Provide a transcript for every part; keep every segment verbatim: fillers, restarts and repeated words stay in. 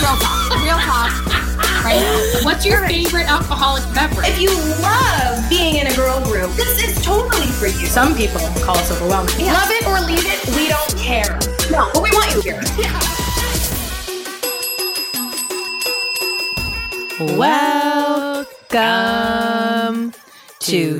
real talk. Real talk. Right? What's your right. favorite alcoholic beverage? If you love being in a girl group, this is totally for you. Some people call us overwhelming. Yeah. Love it or leave it, we don't care. No, but we want you here. Yeah. Welcome to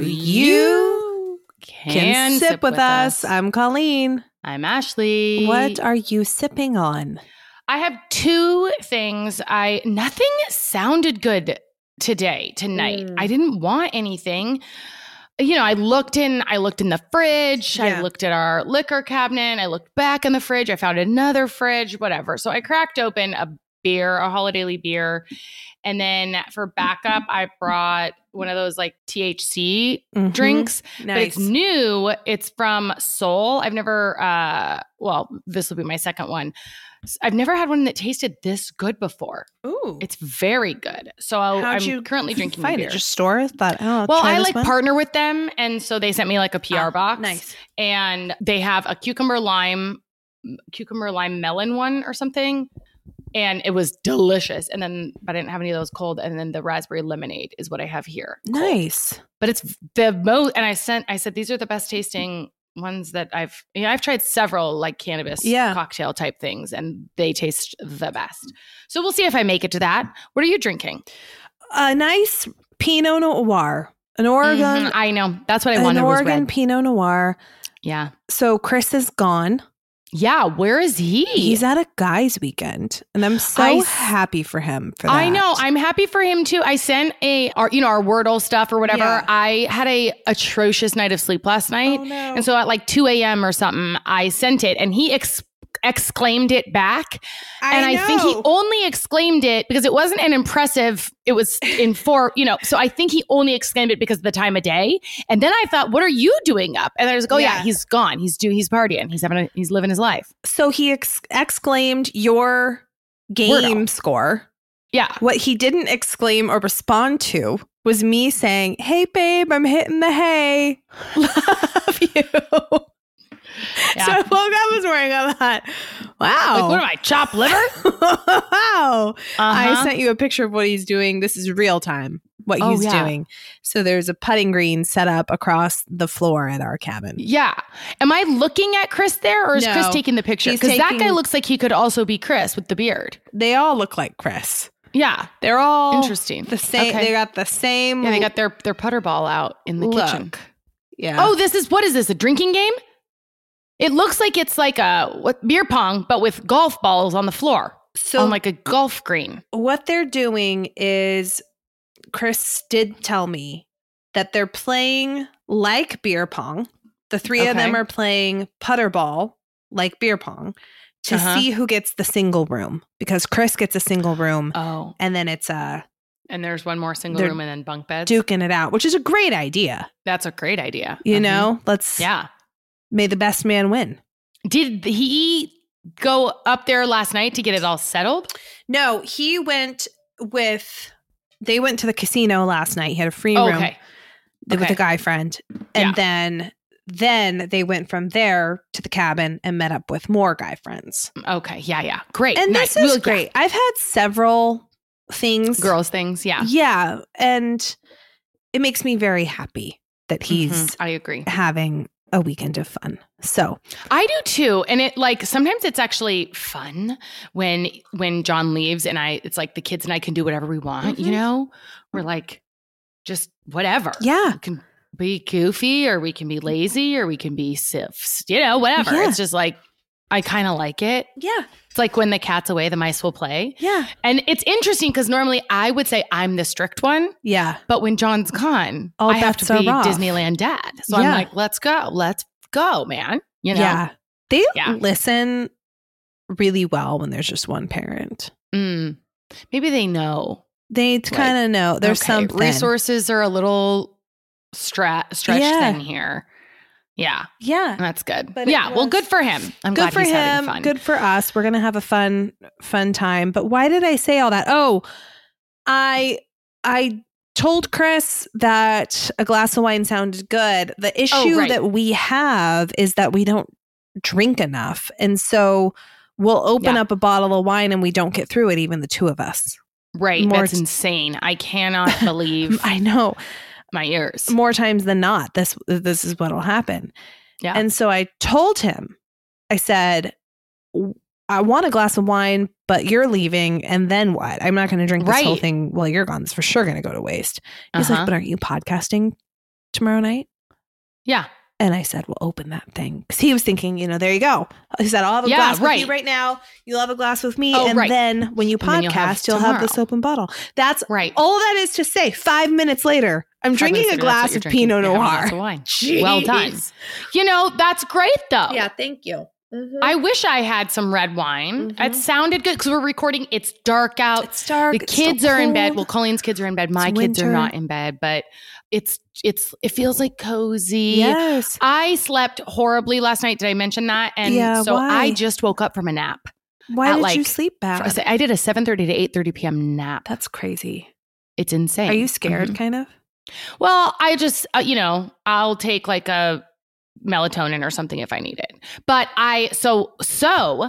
You Can, Can Sip, sip With, with us. us. I'm Colleen. I'm Ashley. What are you sipping on? I have two things. I nothing sounded good today, tonight. Mm. I didn't want anything. You know, I looked in, I looked in the fridge. Yeah. I looked at our liquor cabinet. I looked back in the fridge. I found another fridge, whatever. So I cracked open a beer, a Holiday Lee beer. And then for backup, I brought one of those like T H C mm-hmm. drinks, nice. But it's new. It's from Soul. I've never, uh, well, this will be my second one. I've never had one that tasted this good before. Ooh. It's very good. So I'll, I'm you currently drinking find beer. It? Just store? Thought, oh, I'll well, try I this like one. partner with them. And so they sent me like a P R ah, box. Nice. And they have a cucumber lime, cucumber lime melon one or something. And it was delicious. And then, but I didn't have any of those cold. And then the raspberry lemonade is what I have here. Cold. Nice. But it's the most, and I sent, I said, these are the best tasting ones that I've, you know, I've tried several like cannabis yeah. cocktail type things and they taste the best. So we'll see if I make it to that. What are you drinking? A nice Pinot Noir, an Oregon. Mm-hmm. I know. That's what I wanted. An Oregon was red. Pinot Noir. Yeah. So Chris is gone. Yeah, where is he? He's at a guys' weekend, and I'm so I, happy for him for that. I know. I'm happy for him too. I sent a, our, you know, our Wordle stuff or whatever. Yeah. I had a atrocious night of sleep last night, oh, no. and so at like two a.m. or something, I sent it, and he ex- exclaimed it back, I and know. I think he only exclaimed it because it wasn't an impressive. It was in four, you know. So I think he only exclaimed it because of the time of day. And then I thought, "What are you doing up?" And I was like, "Oh yeah, yeah he's gone. He's do. He's partying. He's having. A, he's living his life." So he ex- exclaimed your game Wordle. Score. Yeah. What he didn't exclaim or respond to was me saying, "Hey babe, I'm hitting the hay. Love you." Yeah. So I woke up, I was wearing all that. Wow. Like, what am I, chopped liver? Wow. Uh-huh. I sent you a picture of what he's doing. This is real time, what oh, he's yeah. doing. So there's a putting green set up across the floor at our cabin. Yeah. Am I looking at Chris there or is no, Chris taking the picture? Because that guy looks like he could also be Chris with the beard. They all look like Chris. Yeah. They're all interesting. The same. Okay. They got the same. Yeah, they got their, their putter ball out in the look. kitchen. Yeah. Oh, this is, what is this, a drinking game? It looks like it's like a what, beer pong, but with golf balls on the floor. So on like a golf green. What they're doing is, Chris did tell me that they're playing like beer pong. The three okay. of them are playing putter ball like beer pong to uh-huh. see who gets the single room, because Chris gets a single room. Oh. And then it's a... And there's one more single room and then bunk beds. Duking it out, which is a great idea. That's a great idea. You mm-hmm. know, let's... Yeah. May the best man win. Did he go up there last night to get it all settled? No, he went with, they went to the casino last night. He had a free oh, room okay. with okay. a guy friend. And yeah. then, then they went from there to the cabin and met up with more guy friends. Okay. Yeah. Yeah. Great. And nice. this is we'll, great. I've had several things. Girls things. Yeah. Yeah. And it makes me very happy that he's mm-hmm. I agree. having a weekend of fun. So I do too. And it like, sometimes it's actually fun when, when John leaves and I, it's like the kids and I can do whatever we want, mm-hmm. you know, we're like, just whatever. Yeah. We can be goofy or we can be lazy or we can be sifs, you know, whatever. Yeah. It's just like, I kind of like it. Yeah. It's like when the cat's away, the mice will play. Yeah. And it's interesting because normally I would say I'm the strict one. Yeah. But when John's gone, oh, I have to so be rough. Disneyland dad. So yeah. I'm like, let's go. Let's go, man. You know? Yeah. They yeah. listen really well when there's just one parent. Mm. Maybe they know. They like, kind of know. There's okay, something. Resources are a little stra- stretched yeah. in here. Yeah. Yeah. That's good. But yeah. Well, good for him. I'm good glad for he's him. having fun. Good for us. We're going to have a fun, fun time. But why did I say all that? Oh, I, I told Chris that a glass of wine sounded good. The issue oh, right. that we have is that we don't drink enough. And so we'll open Yeah. up a bottle of wine and we don't get through it, even the two of us. Right. More That's t- insane. I cannot believe I know. my ears. More times than not, this this is what'll happen. Yeah. And so I told him, I said, I want a glass of wine, but you're leaving, and then what? I'm not going to drink this Right. whole thing while you're gone. It's for sure going to go to waste. He's Uh-huh. like, but aren't you podcasting tomorrow night? Yeah. And I said, well, open that thing. Because he was thinking, you know, there you go. He said, I'll have a Yeah, glass with right. you right now. You'll have a glass with me. Oh, and right. then when you And then you'll have podcast, you'll have, tomorrow. this open bottle. That's Right. all that is to say. Five minutes later, I'm Five drinking minutes a later, that's glass what you're of drinking. Pinot You're having a Noir. glass of wine. Jeez. Well done. You know, that's great though. Yeah, thank you. Mm-hmm. I wish I had some red wine. Mhm. It sounded good because we're recording. It's dark out. It's dark. The it's kids so are in bed. cold. Well, Colleen's kids are in bed. My It's kids are winter. not in bed, but it's it's it feels like cozy. Yes. I slept horribly last night. Did I mention that? And Yeah, so why? I just woke up from a nap. Why at did like- you sleep bad? I did a seven thirty to eight thirty p.m. nap. That's crazy. It's insane. Are you scared, Mhm. kind of? Well, I just, uh, you know, I'll take like a melatonin or something if I need it. But I, so, so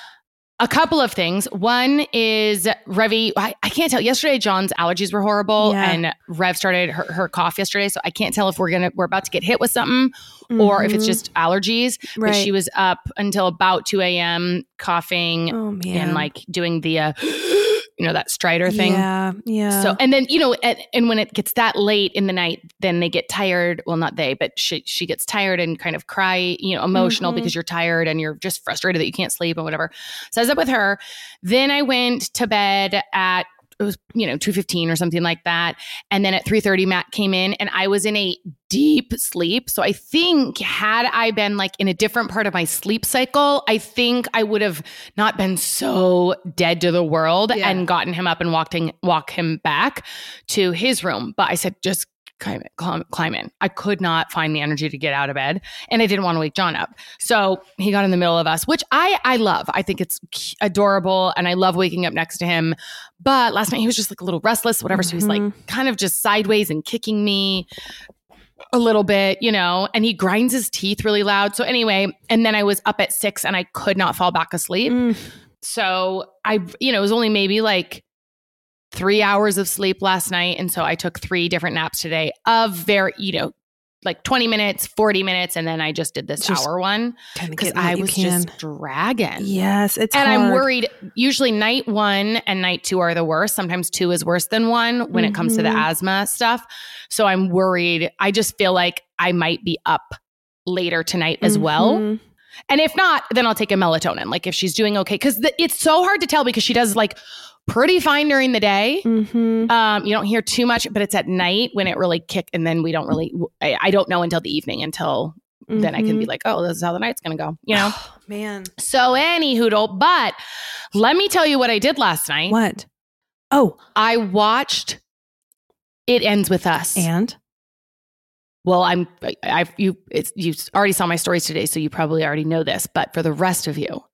a couple of things. One is Revy, I, I can't tell. Yesterday, John's allergies were horrible Yeah. and Rev started her, her cough yesterday. So I can't tell if we're going to, we're about to get hit with something or if it's Mhm. just allergies. right. But she was up until about two a.m. coughing oh man, and like doing the, uh, you know, that Strider thing. Yeah, yeah. So, and then, you know, and, and when it gets that late in the night, then they get tired. Well, not they, but she, she gets tired and kind of cry, you know, emotional Mhm. because you're tired and you're just frustrated that you can't sleep and whatever. So I was up with her. Then I went to bed at, it was, you know, two fifteen or something like that. And then at three thirty, Matt came in and I was in a deep sleep. So I think had I been like in a different part of my sleep cycle, I think I would have not been so dead to the world Yeah. and gotten him up and walked in, walk him back to his room. But I said, just climb, in, climb, climb in. I could not find the energy to get out of bed and I didn't want to wake John up. So he got in the middle of us, which I, I love. I think it's adorable and I love waking up next to him. But last night he was just like a little restless, whatever. So he's like kind of just sideways and kicking me a little bit, you know, and he grinds his teeth really loud. So anyway, and then I was up at six and I could not fall back asleep. Mm. So I, you know, it was only maybe like three hours of sleep last night. And so I took three different naps today of very, you know, like twenty minutes, forty minutes. And then I just did this Just hour one Kinda because getting what I you was can. just dragging. Yes, it's And I'm hard. worried. Usually night one and night two are the worst. Sometimes two is worse than one when it comes to the Mhm. asthma stuff. So I'm worried. I just feel like I might be up later tonight as well. Mhm. And if not, then I'll take a melatonin. Like if she's doing okay. Because it's so hard to tell because she does like pretty fine during the day. Mhm. Um, you don't hear too much, but it's at night when it really kick. And then we don't really, I, I don't know until the evening until then I can be Mhm. like, oh, this is how the night's going to go, you know? Man, So any hoodle, but let me tell you what I did last night. what? Oh, I watched It Ends With Us. and Well, I'm I've you it's you already saw my stories today, so you probably already know this, but for the rest of you,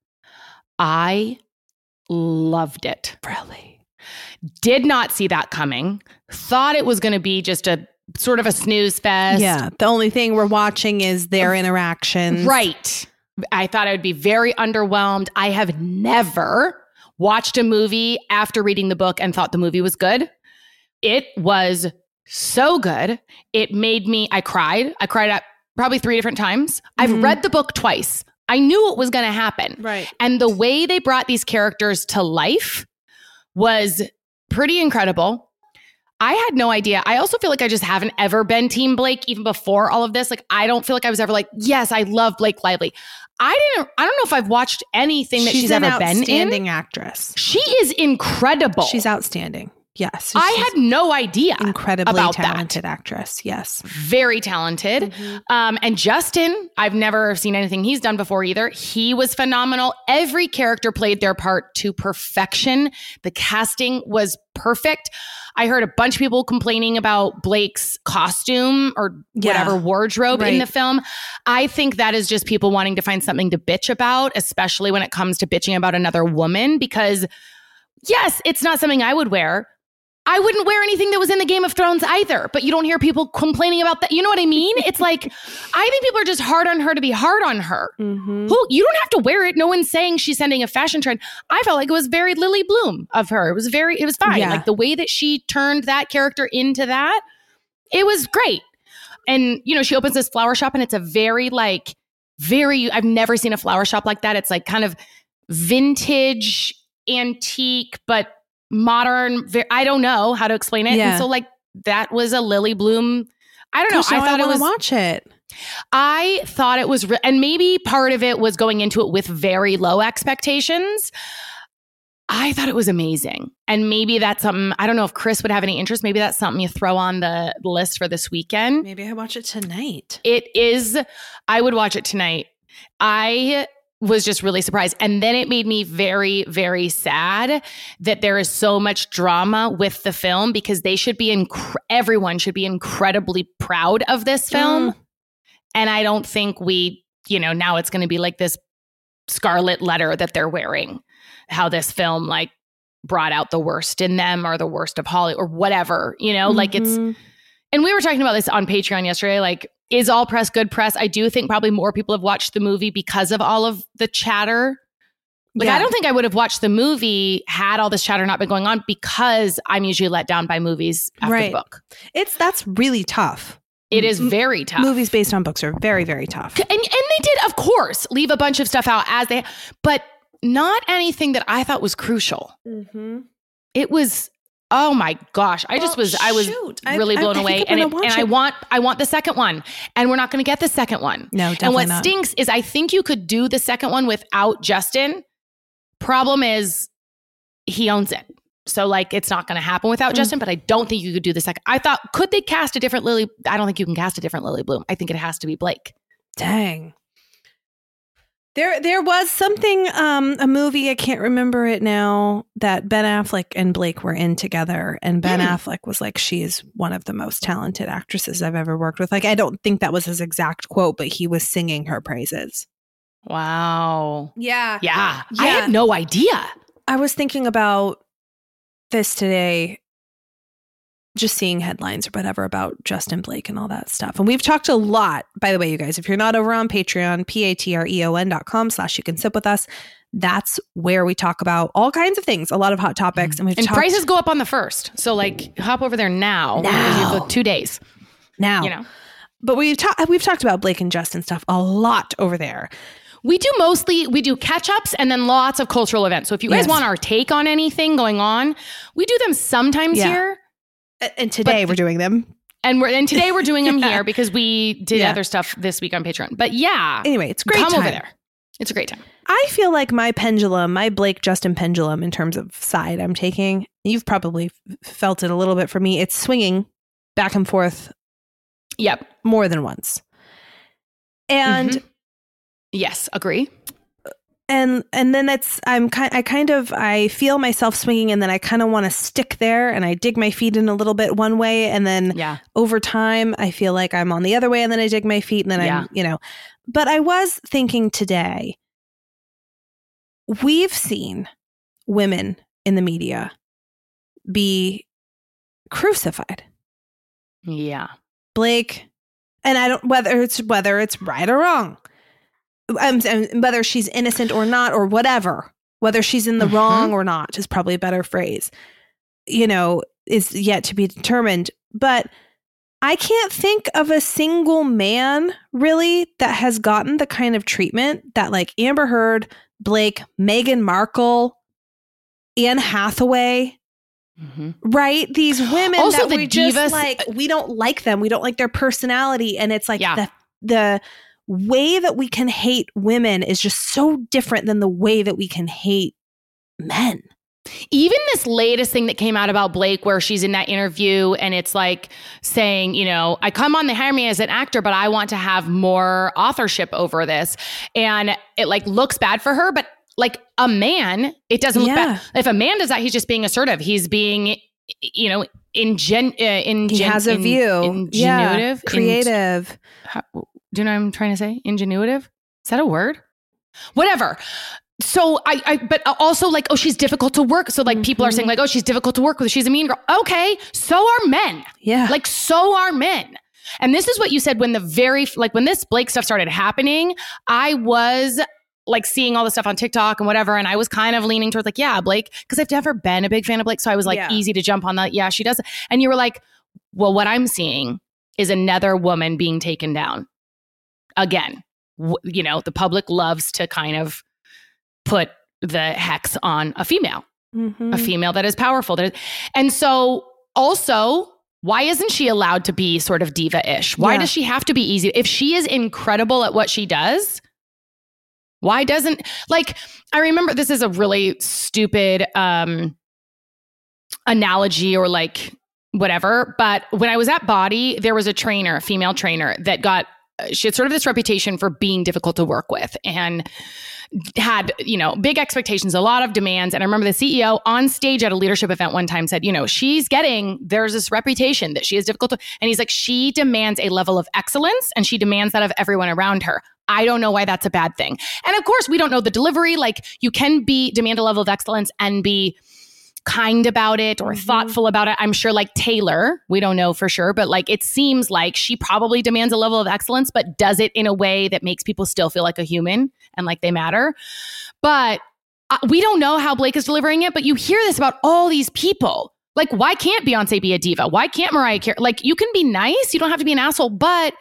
I loved it. really, Did not see that coming. Thought it was going to be just a sort of a snooze fest. yeah. The only thing we're watching is their interactions, Right. I thought I would be very underwhelmed. I have never watched a movie after reading the book and thought the movie was good. It was so good. It made me, I cried. I cried at probably three different times. I've Mhm. read the book twice. I knew what was going to happen. Right. And the way they brought these characters to life was pretty incredible. I had no idea. I also feel like I just haven't ever been Team Blake even before all of this. Like, I don't feel like I was ever like, yes, I love Blake Lively. I didn't, I don't know if I've watched anything that she's, an ever been in. outstanding actress. She is incredible. She's outstanding. Yes, I she's had no idea. incredibly about that. talented actress. Yes. Very talented. Um, and Justin, I've never seen anything he's done before either. He was phenomenal. Every character played their part to perfection. The casting was perfect. I heard a bunch of people complaining about Blake's costume or Yeah. whatever wardrobe in Right. the film. I think that is just people wanting to find something to bitch about, especially when it comes to bitching about another woman, because yes, it's not something I would wear. I wouldn't wear anything that was in the Game of Thrones either, but you don't hear people complaining about that. You know what I mean? It's like, I think people are just hard on her to be hard on her. Mm-hmm. Who, you don't have to wear it. No one's saying she's sending a fashion trend. I felt like it was very Lily Bloom of her. It was very, it was fine. Yeah. Like the way that she turned that character into that, it was great. And, you know, she opens this flower shop and it's a very like, very, I've never seen a flower shop like that. It's like kind of vintage, antique, but modern. I don't know how to explain it. Yeah. And so like that was a Lily Bloom. I don't know. Gosh, I thought I it was watch it. I thought it was, re- and maybe part of it was going into it with very low expectations. I thought it was amazing. And maybe that's something, I don't know if Chris would have any interest. Maybe that's something you throw on the list for this weekend. Maybe I watch it tonight. It is, I would watch it tonight. I was just really surprised. And then it made me very, very sad that there is so much drama with the film because they should be, inc- everyone should be incredibly proud of this film. Mm. And I don't think we, you know, now it's going to be like this scarlet letter that they're wearing, how this film like brought out the worst in them or the worst of Hollywood or whatever, you know, mm-hmm. like it's, and we were talking about this on Patreon yesterday, like, is all press good press? I do think probably more people have watched the movie because of all of the chatter. Like, yeah. I don't think I would have watched the movie had all this chatter not been going on because I'm usually let down by movies after right. the book. It's, that's really tough. It is very tough. Movies based on books are very, very tough. And, and they did, of course, leave a bunch of stuff out as they, but not anything that I thought was crucial. Mm-hmm. It was, oh my gosh. I just well, was, I was shoot. really I, blown I, I away. And, it, and I want, I want the second one. And we're not going to get the second one. No, definitely And what not. stinks is I think you could do the second one without Justin. Problem is he owns it. So like, it's not going to happen without mm. Justin, but I don't think you could do the second. I thought, could they cast a different Lily? I don't think you can cast a different Lily Bloom. I think it has to be Blake. Dang. There there was something, um, a movie, I can't remember it now, that Ben Affleck and Blake were in together. And Ben mm. Affleck was like, she is one of the most talented actresses I've ever worked with. Like, I don't think that was his exact quote, but he was singing her praises. Wow. Yeah. Yeah. yeah. I had no idea. I was thinking about this today, just seeing headlines or whatever about Justin Blake and all that stuff. And we've talked a lot, by the way, you guys, if you're not over on Patreon, P-A-T-R-E-O-N dot com slash you can sip with us. That's where we talk about all kinds of things, a lot of hot topics. And we've and talked- prices go up on the first. So like hop over there now. Now. You have two days. Now. You know. But we've, ta- we've talked about Blake and Justin stuff a lot over there. We do mostly, we do catch-ups and then lots of cultural events. So if you guys yes. want our take on anything going on, we do them sometimes yeah. here. And today but, we're doing them. And we're and today we're doing them yeah. here because we did yeah. other stuff this week on Patreon. But yeah. Anyway, it's a great Come time. over there. It's a great time. I feel like my pendulum, my Blake Justin pendulum in terms of side I'm taking, you've probably f- felt it a little bit for me. It's swinging back and forth. Yep. More than once. And mm-hmm. yes, agree. And and then it's I'm kind I kind of I feel myself swinging and then I kind of want to stick there and I dig my feet in a little bit one way and then yeah. over time I feel like I'm on the other way and then I dig my feet and then yeah. I'm, you know. But I was thinking today, we've seen women in the media be crucified. Yeah. Blake, and I don't whether it's whether it's right or wrong. Um, and whether she's innocent or not or whatever, whether she's in the mm-hmm. wrong or not is probably a better phrase, you know, is yet to be determined. But I can't think of a single man really that has gotten the kind of treatment that like Amber Heard, Blake, Meghan Markle, Anne Hathaway, mm-hmm. right? These women also that the we divas, just like, we don't like them. We don't like their personality. And it's like yeah. the, the, way that we can hate women is just so different than the way that we can hate men. Even this latest thing that came out about Blake, where she's in that interview and it's like saying, you know, I come on, they hire me as an actor, but I want to have more authorship over this. And it like looks bad for her, but like a man, it doesn't yeah. look bad. If a man does that, he's just being assertive. He's being, you know, ingen, uh, ingen, he has a in, view. Ingenuitive. Yeah. Creative. In, how, do you know what I'm trying to say? Ingenuitive? Is that a word? Whatever. so I, I, but also like, oh, she's difficult to work. So like mm-hmm. people are saying like, oh, she's difficult to work with. She's a mean girl. Okay. So are men. Yeah. Like, so are men. And this is what you said when the very, like when this Blake stuff started happening, I was like seeing all the stuff on TikTok and whatever. And I was kind of leaning towards like, yeah, Blake, because I've never been a big fan of Blake. So I was like yeah. easy to jump on that. Yeah, she does. And you were like, well, what I'm seeing is another woman being taken down. Again, w- you know, the public loves to kind of put the hex on a female, mm-hmm. a female that is powerful. There, and so also, why isn't she allowed to be sort of diva-ish? Why yeah. does she have to be easy? If she is incredible at what she does, why doesn't, like, I remember this is a really stupid um, analogy or like whatever, but when I was at Body, there was a trainer, a female trainer that got, she had sort of this reputation for being difficult to work with and had, you know, big expectations, a lot of demands. And I remember the C E O on stage at a leadership event one time said, you know, she's getting, there's this reputation that she is difficult to, and he's like, she demands a level of excellence and she demands that of everyone around her. I don't know why that's a bad thing. And of course, we don't know the delivery. Like you can be, demand a level of excellence and be kind about it or mm-hmm. thoughtful about it. I'm sure like Taylor, we don't know for sure, but like it seems like she probably demands a level of excellence, but does it in a way that makes people still feel like a human and like they matter. But uh, we don't know how Blake is delivering it, but you hear this about all these people. Like, why can't Beyonce be a diva? Why can't Mariah Carey? Like, you can be nice. You don't have to be an asshole, but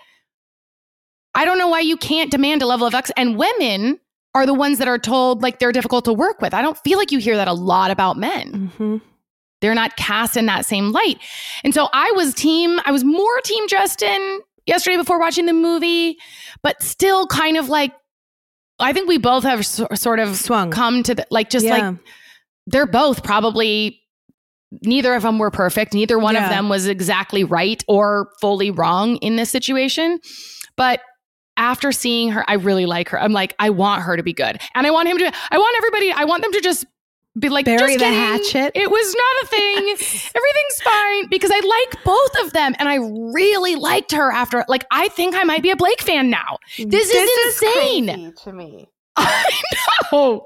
I don't know why you can't demand a level of excellence. And women are the ones that are told like they're difficult to work with. I don't feel like you hear that a lot about men. Mm-hmm. They're not cast in that same light. And so I was team, I was more team Justin yesterday before watching the movie, but still kind of like, I think we both have so, sort of swung, come to the, like, just yeah. like they're both probably, neither of them were perfect. Neither one yeah. of them was exactly right or fully wrong in this situation. But after seeing her, I really like her. I'm like, I want her to be good. And I want him to, I want everybody, I want them to just be like, bury just the kidding. hatchet. It was not a thing. Everything's fine, because I like both of them. And I really liked her after, like, I think I might be a Blake fan now. This, this is insane. Is crazy to me. I know.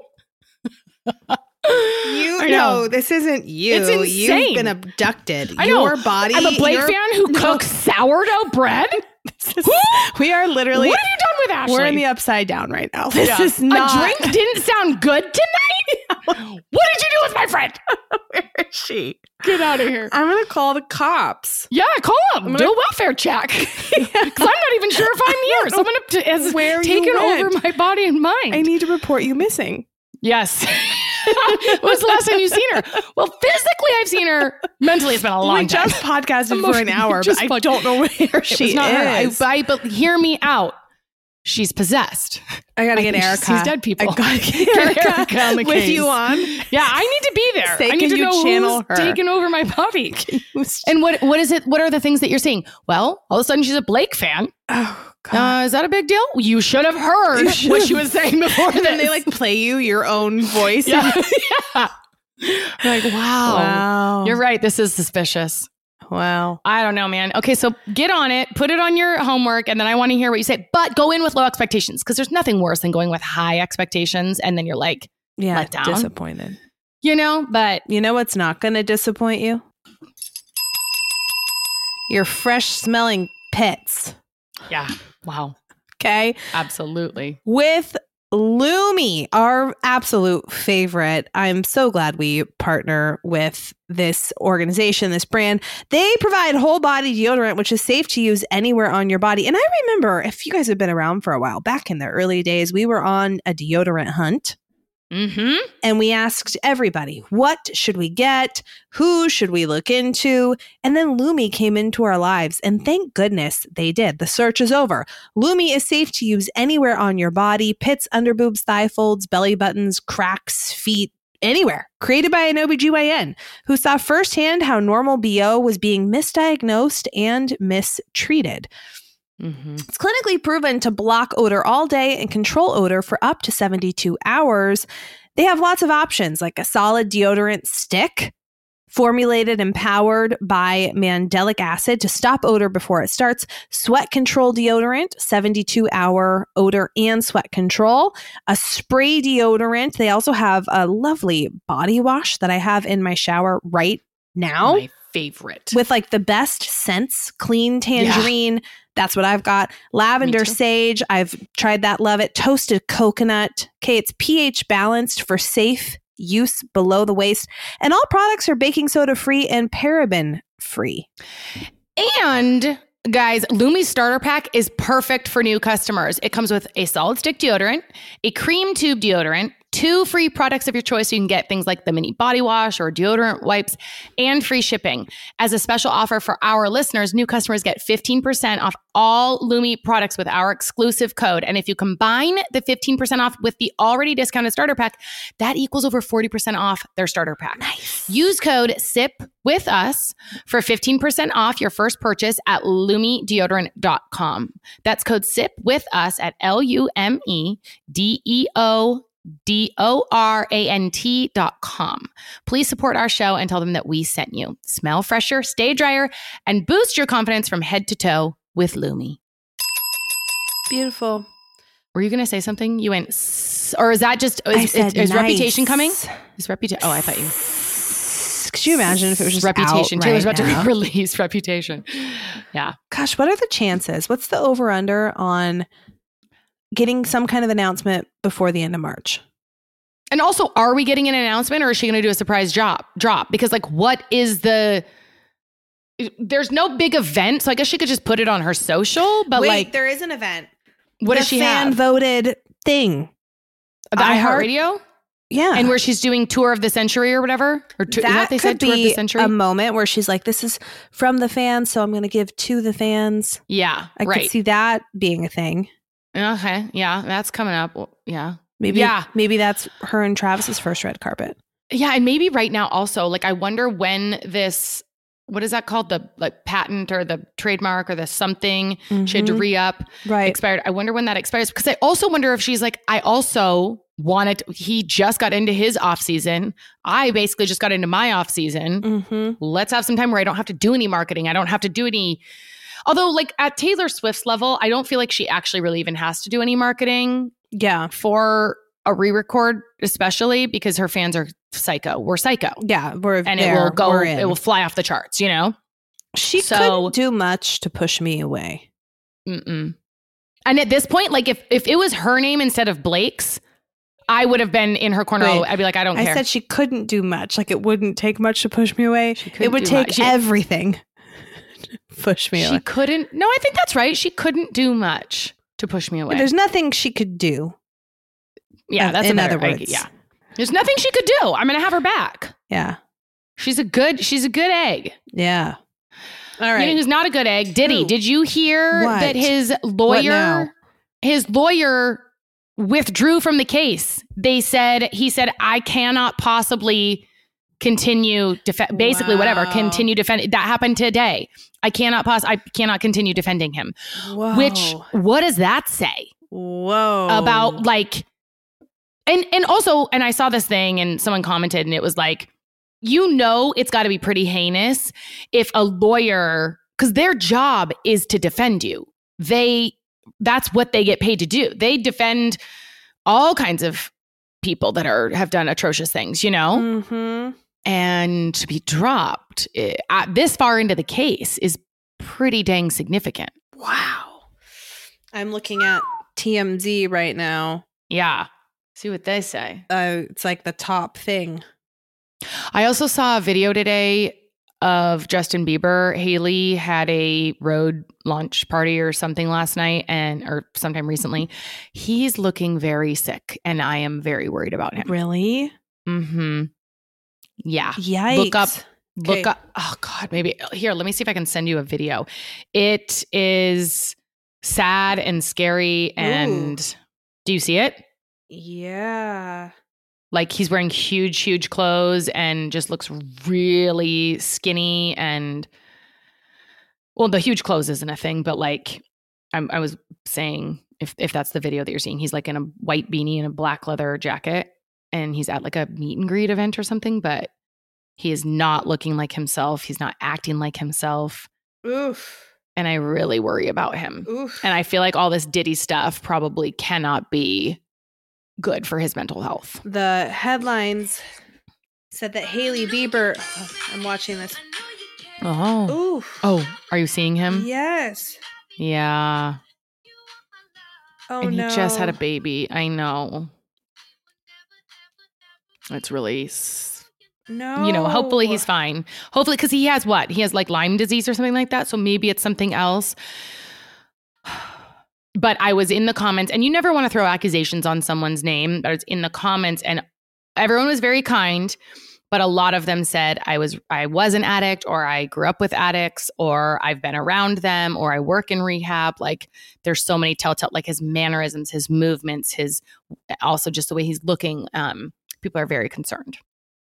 You I know. know this isn't you. It's insane. You've been abducted. I know. Your body. I'm a Blake fan who no. cooks sourdough bread. Is, we are literally. What have you done with Ashley? We're in the upside down right now. This yeah. is not. A drink didn't sound good tonight. What did you do with my friend? Where is she? Get out of here. I'm gonna call the cops. Yeah, call them. Gonna, do a welfare check. Because yeah. I'm not even sure if I'm here. Someone has Where taken over my body and mind. I need to report you missing. Yes. When was the last time you've seen her? Well, physically, I've seen her. Mentally, it's been a long we time. We just podcasted for an hour, but I don't know where she is. Not her. I, I, but hear me out. She's possessed. I gotta I get Erica. She's dead people. I gotta get Erica, Erica on the with case. you on. Yeah, I need to be there. Say, I need to you know channel who's her? taking over my body. And what what is it? What are the things that you're seeing? Well, all of a sudden she's a Blake fan. Oh. God. Uh, is that a big deal? You should have heard what she was saying before this. Then they like play you your own voice. Yeah. yeah. Like, wow. Wow. You're right. This is suspicious. Wow. I don't know, man. Okay, so get on it. Put it on your homework, and then I want to hear what you say. But go in with low expectations, because there's nothing worse than going with high expectations, and then you're like, yeah, let down. Disappointed. You know, but... You know what's not going to disappoint you? Your fresh-smelling pits. Yeah. Wow. Okay. Absolutely. With Lume, our absolute favorite. I'm so glad we partner with this organization, this brand. They provide whole body deodorant, which is safe to use anywhere on your body. And I remember, if you guys have been around for a while, back in the early days, we were on a deodorant hunt. Mm-hmm. And we asked everybody, what should we get? Who should we look into? And then Lume came into our lives, and thank goodness they did. The search is over. Lume is safe to use anywhere on your body: pits, underboobs, thigh folds, belly buttons, cracks, feet, anywhere. Created by an O B G Y N who saw firsthand how normal B O was being misdiagnosed and mistreated. Mm-hmm. It's clinically proven to block odor all day and control odor for up to seventy-two hours. They have lots of options, like a solid deodorant stick, Formulated and powered by mandelic acid to stop odor before it starts. Sweat control deodorant, seventy-two hour odor and sweat control. A spray deodorant. They also have a lovely body wash that I have in my shower right now. My favorite. With like the best scents, clean tangerine. Yeah. That's what I've got. Lavender sage. I've tried that. Love it. Toasted coconut. Okay, it's pH balanced for safe use below the waist. And all products are baking soda free and paraben free. And guys, Lume's starter pack is perfect for new customers. It comes with a solid stick deodorant, a cream tube deodorant, two free products of your choice. So you can get things like the mini body wash or deodorant wipes, and free shipping. As a special offer for our listeners, new customers get fifteen percent off all Lume products with our exclusive code. And if you combine the fifteen percent off with the already discounted starter pack, that equals over forty percent off their starter pack. Nice. Use code SIP with us for fifteen percent off your first purchase at lume deodorant dot com. That's code SIP with us at L U M E D E O D O R A N T dot com. Please support our show and tell them that we sent you. Smell fresher, stay drier, and boost your confidence from head to toe with Lume. Beautiful. Were you going to say something? You went, s- or is that just, is, is, is nice. Reputation coming? Is Reputation? Oh, I thought you. Could you imagine if it was just Reputation? Out Taylor's right about now? to release Reputation. Yeah. Gosh, what are the chances? What's the over under on getting some kind of announcement before the end of March? And also, are we getting an announcement, or is she going to do a surprise drop? Drop because, like, what is the? There's no big event, so I guess she could just put it on her social. But Wait, like, there is an event. What the does she fan have? voted thing. The iHeartRadio. Yeah, and where she's doing tour of the century or whatever, or to, that what they could said, be tour of the century. A moment where she's like, "This is from the fans, so I'm going to give to the fans." Yeah, I right. could see that being a thing. Okay, yeah, that's coming up. Well, yeah. Maybe, yeah. maybe that's her and Travis's first red carpet. Yeah. And maybe right now also, like, I wonder when this, what is that called? The like patent or the trademark or the something mm-hmm. she had to re-up right. expired. I wonder when that expires, because I also wonder if she's like, I also wanted, he just got into his off season. I basically just got into my off season. Mm-hmm. Let's have some time where I don't have to do any marketing. I don't have to do any, although like at Taylor Swift's level, I don't feel like she actually really even has to do any marketing. Yeah. For a re-record, especially because her fans are psycho. We're psycho. Yeah. We're and there, it will go, we're in. It will fly off the charts, you know? She so, couldn't do much to push me away. Mm-mm. And at this point, like if, if it was her name instead of Blake's, I would have been in her corner. Wait, I'd be like, I don't I care. I said she couldn't do much. Like it wouldn't take much to push me away. It would take she, everything to push me she away. She couldn't. No, I think that's right. She couldn't do much to push me away. There's nothing she could do. Yeah, that's in better, other words. I, yeah, there's nothing she could do. I'm gonna have her back. Yeah, she's a good. She's a good egg. Yeah. All right. You know who's not a good egg? Diddy. Who? Did you hear what? that his lawyer, his lawyer withdrew from the case? They said he said I cannot possibly continue def- basically wow. whatever continue defend. That happened today. I cannot pos- I cannot continue defending him. Whoa. Which what does that say? Whoa. About like. And and also, and I saw this thing and someone commented and it was like, you know, it's got to be pretty heinous if a lawyer, because their job is to defend you. They, that's what they get paid to do. They defend all kinds of people that are, have done atrocious things, you know? Mm-hmm. And to be dropped it, uh, this far into the case is pretty dang significant. Wow. I'm looking at T M Z right now. Yeah. See what they say. Uh, it's like the top thing. I also saw a video today of Justin Bieber. Haley had a road launch party or something last night and or sometime recently. He's looking very sick and I am very worried about him. Really? Mm-hmm. Yeah. Yikes. Look up. Look okay. up. Oh God, maybe here. Let me see if I can send you a video. It is sad and scary. And Ooh. Do you see it? Yeah. Like he's wearing huge, huge clothes and just looks really skinny. And well, the huge clothes isn't a thing, but like I'm, I was saying, if if that's the video that you're seeing, he's like in a white beanie and a black leather jacket, and he's at like a meet and greet event or something. But He is not looking like himself. He's not acting like himself. Oof. And I really worry about him. Oof. And I feel like all this Diddy stuff probably cannot be good for his mental health. The headlines said that Hailey Bieber, oh, I'm watching this. Oh. Oof. Oh, are you seeing him? Yes. Yeah. Oh, and he no. just had a baby. I know. It's really, no. you know, hopefully he's fine. Hopefully, because he has what? He has like Lyme disease or something like that. So maybe it's something else. But I was in the comments, and you never want to throw accusations on someone's name, but it's in the comments, and everyone was very kind. But a lot of them said I was I was an addict, or I grew up with addicts, or I've been around them, or I work in rehab. Like there's so many telltale, like his mannerisms, his movements, his also just the way he's looking. Um, people are very concerned.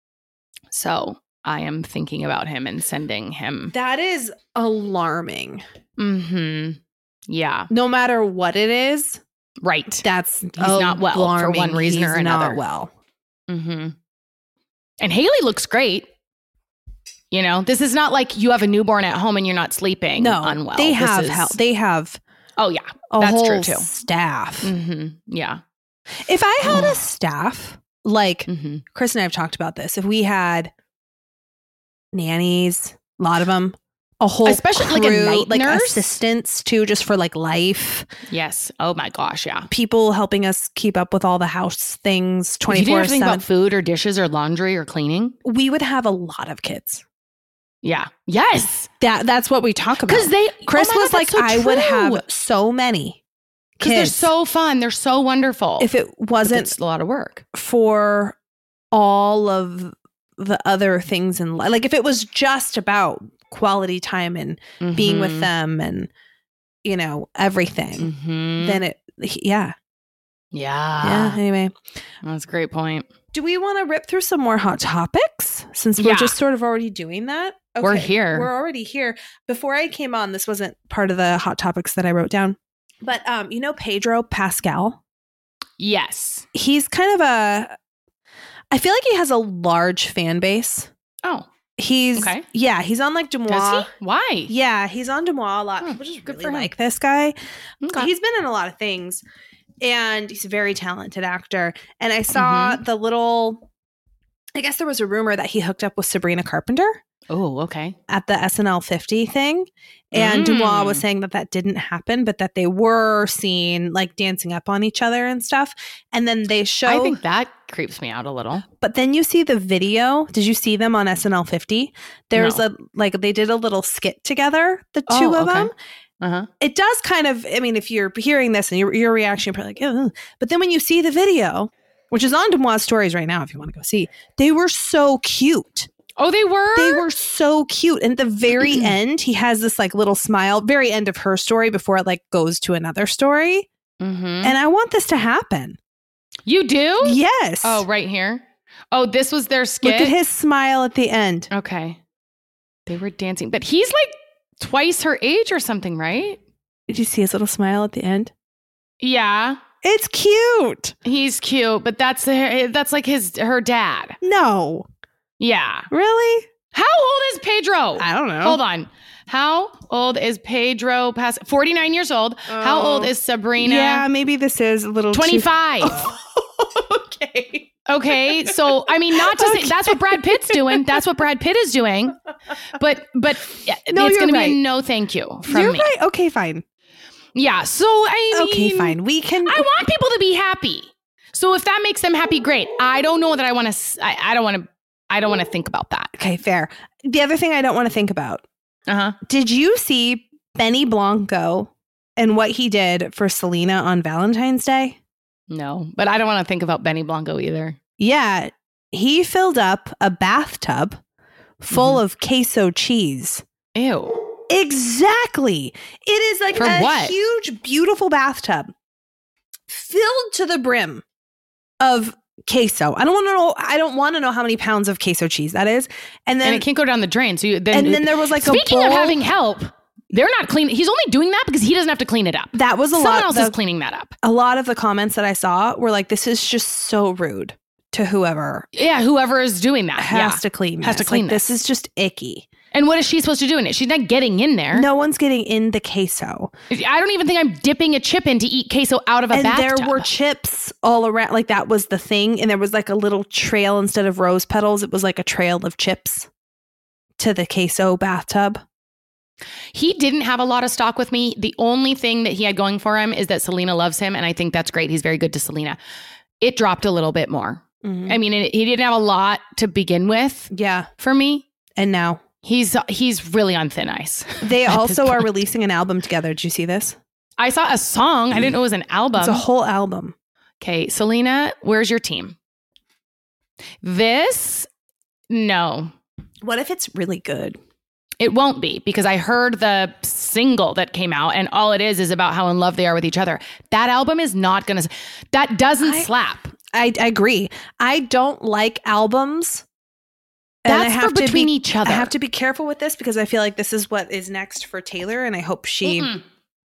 So I am thinking about him and sending him. That is alarming. Mm-hmm. Yeah. No matter what it is. Right. That's he's not well alarming. for one reason he's or another. Not well. Mm-hmm. And Hailey looks great. You know, this is not like you have a newborn at home and you're not sleeping no, unwell. They This have is, help. They have. Oh yeah, a that's whole true too. Staff. Mm-hmm. Yeah. If I had a staff, like Mm-hmm. Chris and I have talked about this, if we had nannies, a lot of them, a whole Especially, like, a crew, night like nurse? assistants too, just for like life. Yes. Oh my gosh. Yeah. People helping us keep up with all the house things If you twenty didn't four have to think seven. about food or dishes or laundry or cleaning. We would have a lot of kids. Yeah. Yes. That that's what we talk about. Because they. Chris oh my was God, like, that's so I would true. have so many Because they're kids so fun. They're so wonderful. if it But wasn't it's a lot of work. for all of the other things in life. Like if it was just about quality time and being with Mhm. them and, you know, everything, Mhm. then it, yeah. Yeah. Yeah. Anyway, That's a great point. do we want to rip through some more hot topics since we're Yeah. just sort of already doing that? We're here. We're already here. Before I came on, this wasn't part of the hot topics that I wrote down, but um, you know, Pedro Pascal, Yes. he's kind of a, I feel like he has a large fan base. Oh. He's, Okay. yeah, he's on like Demois. Does he? Why? Yeah, he's on Demois a lot. Hmm, People just good really for him. like this guy. Okay. He's been in a lot of things, and he's a very talented actor. And I saw Mm-hmm. the little, I guess there was a rumor that he hooked up with Sabrina Carpenter Oh, okay. at the S N L fifty thing. And Mm. Demois was saying that that didn't happen, but that they were seen like dancing up on each other and stuff. And then they show, I think that creeps me out a little. but then you see the video. Did you see them on S N L fifty? There's No. a, like, they did a little skit together, the Oh, two of okay. them. Uh-huh. It does kind of, I mean, if you're hearing this and your, your reaction, you're probably like, "Ugh." But then when you see the video, which is on Demois Stories right now, if you want to go see, they were so cute. Oh, they were? They were so cute. And at the very end, he has this like little smile, very end of her story before it like goes to another story. Mm-hmm. And I want this to happen. You do? Yes. Oh, right here. Oh, this was their skit? Look at his smile at the end. Okay. They were dancing. But he's like twice her age or something, right? Did you see his little smile at the end? Yeah. It's cute. He's cute, but that's that's like his her dad. No. Yeah. Really? How old is Pedro? I don't know. Hold on. How old is Pedro Pas- forty-nine years old. How Oh. old is Sabrina? Yeah, maybe this is a little too- twenty-five. Okay. Okay, so I mean, not to say that's what Brad Pitt's doing. That's what Brad Pitt is doing. But but yeah, No, it's you're going to right. be a no, thank you from You're me. right. Okay, fine. Yeah. So I mean, Okay, fine. We can. I want people to be happy. So if that makes them happy, great. I don't know that I want to. I, I don't want to. I don't want to think about that. Okay, fair. The other thing I don't want to think about. Uh huh. Did you see Benny Blanco and what he did for Selena on Valentine's Day? No, but I don't want to think about Benny Blanco either. Yeah, he filled up a bathtub full Mhm. of queso cheese. Ew. Exactly. It is like For a what? huge, beautiful bathtub filled to the brim of queso. I don't want to know. I don't want to know how many pounds of queso cheese that is. And then, And it can't go down the drain. So you, then, and then there was like speaking a bowl. of having help, they're not cleaning. He's only doing that because he doesn't have to clean it up. That was a Someone lot. else the- is cleaning that up. a lot of the comments that I saw were like, "This is just so rude." to whoever. Yeah, whoever is doing that has yeah. to clean this. Has to clean like, this. This is just icky. And what is she supposed to do in it? She's not getting in there. No one's getting in the queso. I don't even think I'm dipping a chip in to eat queso out of a and bathtub. there were chips all around. Like that was the thing. And there was like a little trail instead of rose petals. It was like a trail of chips to the queso bathtub. He didn't have a lot of stock with me. The only thing that he had going for him is that Selena loves him. And I think that's great. He's very good to Selena. It dropped a little bit more. Mm-hmm. I mean, it, he didn't have a lot to begin with. Yeah. For me. And now. He's he's really on thin ice. They also are releasing an album together. Did you see this? I saw a song. I didn't know it was an album. It's a whole album. Okay, Selena, where's your team? This, no. What if it's really good? It won't be, because I heard the single that came out and all it is is about how in love they are with each other. That album is not going to, that doesn't I, slap. I, I agree. I don't like albums. That's for between be, each other. I have to be careful with this because I feel like this is what is next for Taylor, and I hope she. Mm-mm.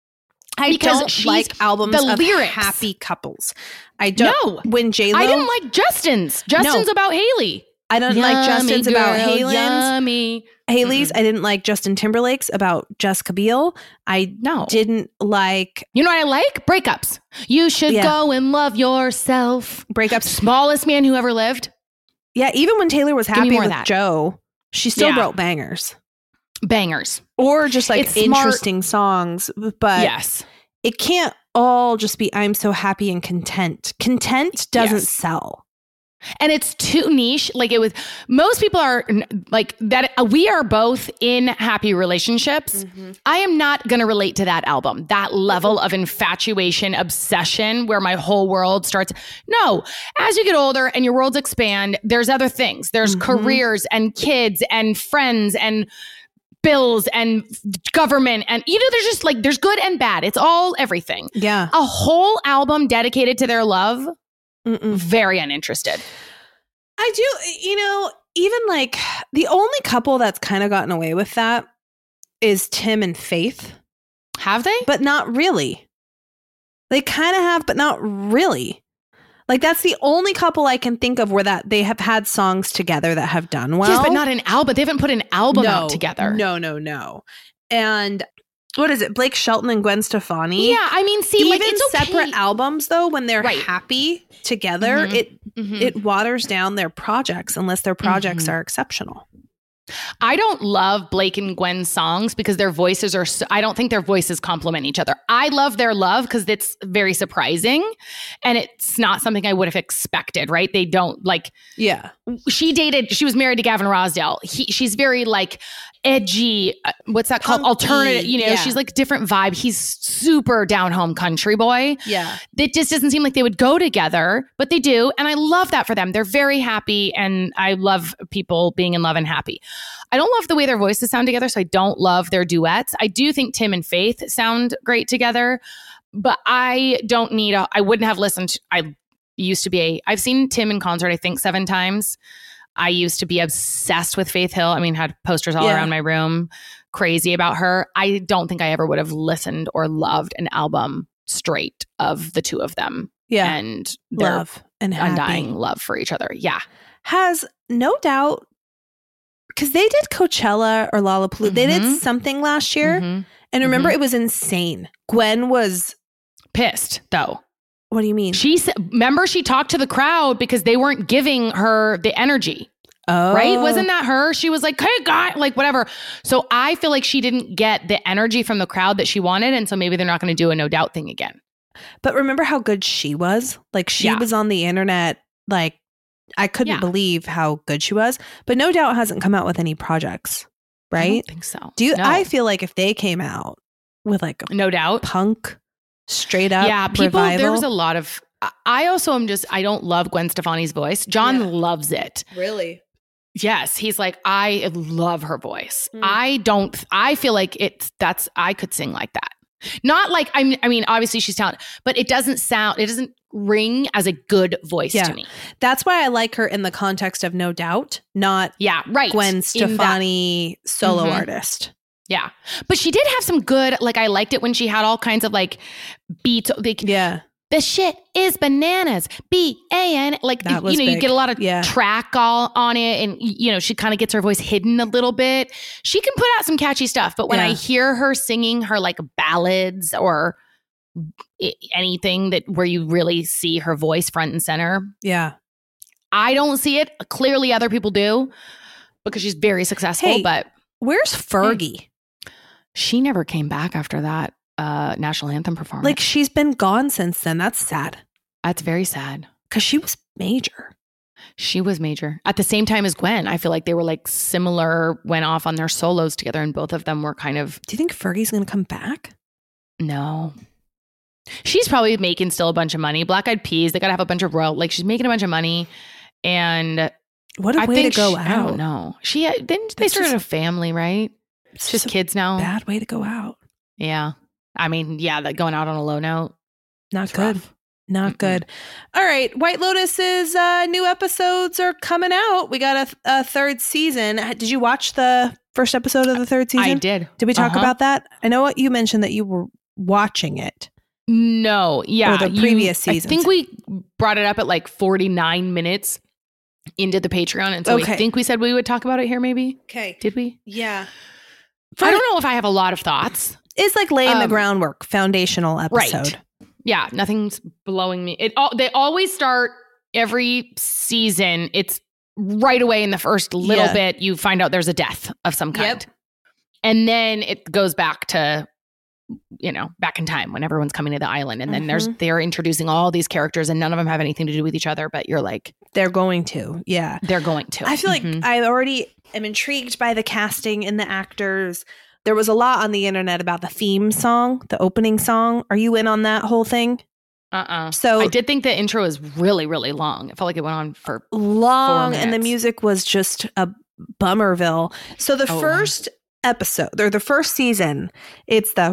I because don't like albums the of lyrics. happy couples. I don't. No, when J-Lo, I didn't like Justin's. Justin's no. about Haley. I don't yummy like Justin's girl, about Halen's. Yummy. Haley's. Mm-mm. I didn't like Justin Timberlake's about Jessica Biel. I no. didn't like. You know what I like? Breakups. You should yeah. go and love yourself. Breakups. Smallest man who ever lived. Yeah, even when Taylor was happy with that. Joe, she still yeah. wrote bangers. Bangers. Or just like it's interesting smart. songs. But yes. it can't all just be I'm so happy and content. Content doesn't yes. sell. And it's too niche. Like it was, most people are like that. We are both in happy relationships. Mm-hmm. I am not going to relate to that album, that level of infatuation, obsession, where my whole world starts. No, as you get older and your worlds expand, there's other things. There's mm-hmm. careers and kids and friends and bills and government. And, you know, there's just like, there's good and bad. It's all everything. Yeah. A whole album dedicated to their love. Mm-mm. Very uninterested. I do, you know, even like the only couple that's kind of gotten away with that is Tim and Faith. Have they? But not really. They kind of have, but not really. Like that's the only couple I can think of where that they have had songs together that have done well. Yes, but not an album. They haven't put an album no, out together. No, no, no. And what is it? Blake Shelton and Gwen Stefani? Yeah, I mean, see, even like it's okay. separate albums though, when they're right. happy together, mm-hmm. it mm-hmm. it waters down their projects unless their projects mm-hmm. are exceptional. I don't love Blake and Gwen's songs because their voices are, so, I don't think their voices complement each other. I love their love because it's very surprising and it's not something I would have expected, right? They don't like, yeah. She dated, she was married to Gavin Rossdale. He, she's very like edgy, uh, what's that Punky, called? Alternative, you know, yeah. she's like different vibe. He's super down home country boy. Yeah. It just doesn't seem like they would go together, but they do. And I love that for them. They're very happy and I love people being in love and happy. I don't love the way their voices sound together, so I don't love their duets. I do think Tim and Faith sound great together, but I don't need a, I wouldn't have listened. To, I used to be a, I've seen Tim in concert, I think seven times. I used to be obsessed with Faith Hill. I mean, had posters all yeah. around my room, crazy about her. I don't think I ever would have listened or loved an album straight of the two of them. Yeah. And their love and undying happy. love for each other. Yeah. Has No Doubt, because they did Coachella or Lollapalooza. Mm-hmm. They did something last year. Mm-hmm. And remember, mm-hmm. it was insane. Gwen was pissed, though. What do you mean? She said, remember, she talked to the crowd because they weren't giving her the energy. Oh. Right? Wasn't that her? She was like, hey, guy, like whatever. So I feel like she didn't get the energy from the crowd that she wanted. And so maybe they're not going to do a No Doubt thing again. But remember how good she was? Like she yeah. was on the internet. Like I couldn't yeah. believe how good she was. But No Doubt hasn't come out with any projects, right? I don't think so. Do you? No. I feel like if they came out with like a No Doubt punk straight up yeah, people, revival. there was a lot of, I also am just, I don't love Gwen Stefani's voice. John Yeah. loves it. Really? Yes. He's like, I love her voice. Mm. I don't, I feel like it's, that's, I could sing like that. Not like, I'm, I mean, obviously she's talented, but it doesn't sound, it doesn't ring as a good voice Yeah. to me. That's why I like her in the context of No Doubt, not Yeah, right. Gwen In Stefani solo Mhm. artist. Yeah. But she did have some good, like, I liked it when she had all kinds of like beats. Like, Yeah. the shit is bananas. B A N. Like, That you was know, you big. get a lot of Yeah. track all on it. And, you know, she kind of gets her voice hidden a little bit. She can put out some catchy stuff. But when Yeah. I hear her singing her like ballads or i- anything that where you really see her voice front and center, Yeah. I don't see it. Clearly other people do because she's very successful. Hey. But Where's Fergie? she never came back after that uh, national anthem performance. Like, she's been gone since then. That's sad. That's very sad. Because she was major. She was major. At the same time as Gwen, I feel like they were like similar, went off on their solos together, and both of them were kind of, Do you think Fergie's going to come back? no. She's probably making still a bunch of money. Black Eyed Peas, they got to have a bunch of royal, like she's making a bunch of money. And What a I way think to go she, out. I don't know. She, then they That's started just- a family, right? It's It's just a kids now. bad way to go out. Yeah. I mean, yeah, that going out on a low note. Not It's good. rough. Not Mm-mm. good. All right. White Lotus's uh, new episodes are coming out. We got a, a third season. Did you watch the first episode of the third season? I did. Did we talk Uh-huh. about that? I know what you mentioned that you were watching it. No, yeah. Or the you- previous I seasons. think we brought it up at like forty-nine minutes into the Patreon. And so Okay. I think we said we would talk about it here maybe. Okay. Did we? Yeah. I don't know if I have a lot of thoughts. It's like laying the Um, groundwork, foundational episode. Right. Yeah, nothing's blowing me. It all they always start every season. It's right away in the first little Yeah. bit you find out there's a death of some kind. Yep. And then it goes back to, you know, back in time when everyone's coming to the island, and then there's Mhm. they're introducing all these characters and none of them have anything to do with each other, but you're like, They're going to. Yeah. they're going to. I feel like Mhm. I already am intrigued by the casting and the actors. There was a lot on the internet about the theme song, the opening song. Are you in on that whole thing? uh-uh. So I did think the intro was really, really long. It felt like it went on for long, Four and the minutes. music was just a bummerville. So the Oh, first episode or the first season, it's the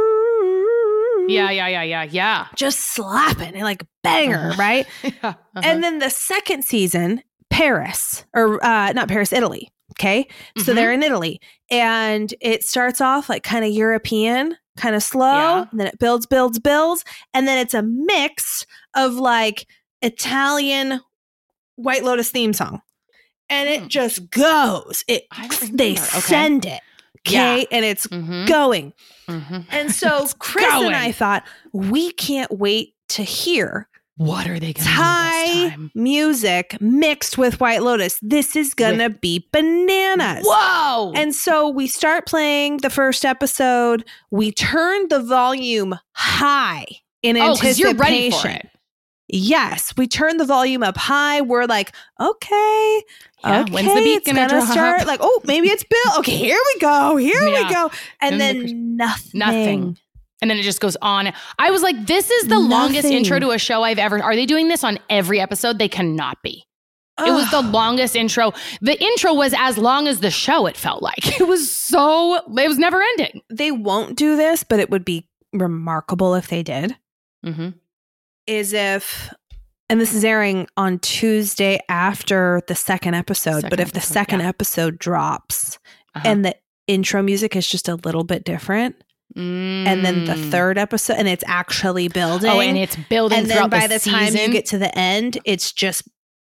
yeah, yeah, yeah, yeah, yeah. just slapping and like banger, Uh-huh. right? Yeah, uh-huh. And then the second season, Paris or uh, not Paris, Italy. Okay, so Mhm. they're in Italy, and it starts off like kind of European, kind of slow, Yeah. and then it builds, builds, builds, and then it's a mix of like Italian White Lotus theme song, and it Hmm. just goes. It I don't they remember. Okay. send it, okay, Yeah. and it's Mhm. going. Mhm. And so It's Chris going. and I thought we can't wait to hear What are they going to do this Thai time? music mixed with White Lotus. This is gonna be bananas. Whoa! And so we start playing the first episode. We turn the volume high in oh, because anticipation. you're ready for it. Yes, we turn the volume up high. We're like, okay, Yeah, okay, when's the beat it's gonna gonna drop? start. Like, oh, maybe it's Bill. Okay, here we go. Here Yeah. we go. And And the then Chris- nothing. Nothing. And then it just goes on. I was like, this is the longest Nothing. intro to a show I've ever. Are they doing this on every episode? They cannot be. It was the Ugh. longest intro. The intro was as long as the show, it felt like. It was so, it was never ending. They won't do this, but it would be remarkable if they did. Mm-hmm. Is if, and this is airing on Tuesday after the second episode, Second but if the episode, second yeah. episode drops Uh-huh. and the intro music is just a little bit different, and then the Mm. third episode, and it's actually building. Oh, and it's building and then throughout by the, the, time season. you get to the end, it's just,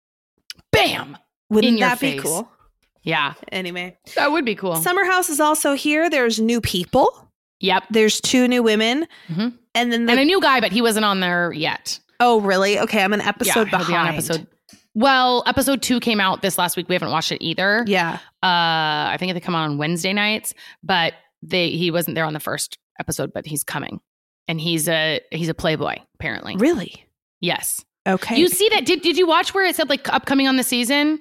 bam. wouldn't in your that be face. cool? Yeah, Anyway, that would be cool. Summer House is also here. There's new people. Yep. There's two new women, Mhm. and then the, And a new guy, but he wasn't on there yet. oh really? Okay, I'm an episode yeah, he'll behind. be on episode. Well, episode two came out this last week. We haven't watched it either. Yeah. Uh, I think they come out on Wednesday nights, but they he wasn't there on the first episode, but he's coming, and he's a he's a playboy apparently. Really? Yes. Okay. You see that? Did Did you watch where it said like upcoming on the season?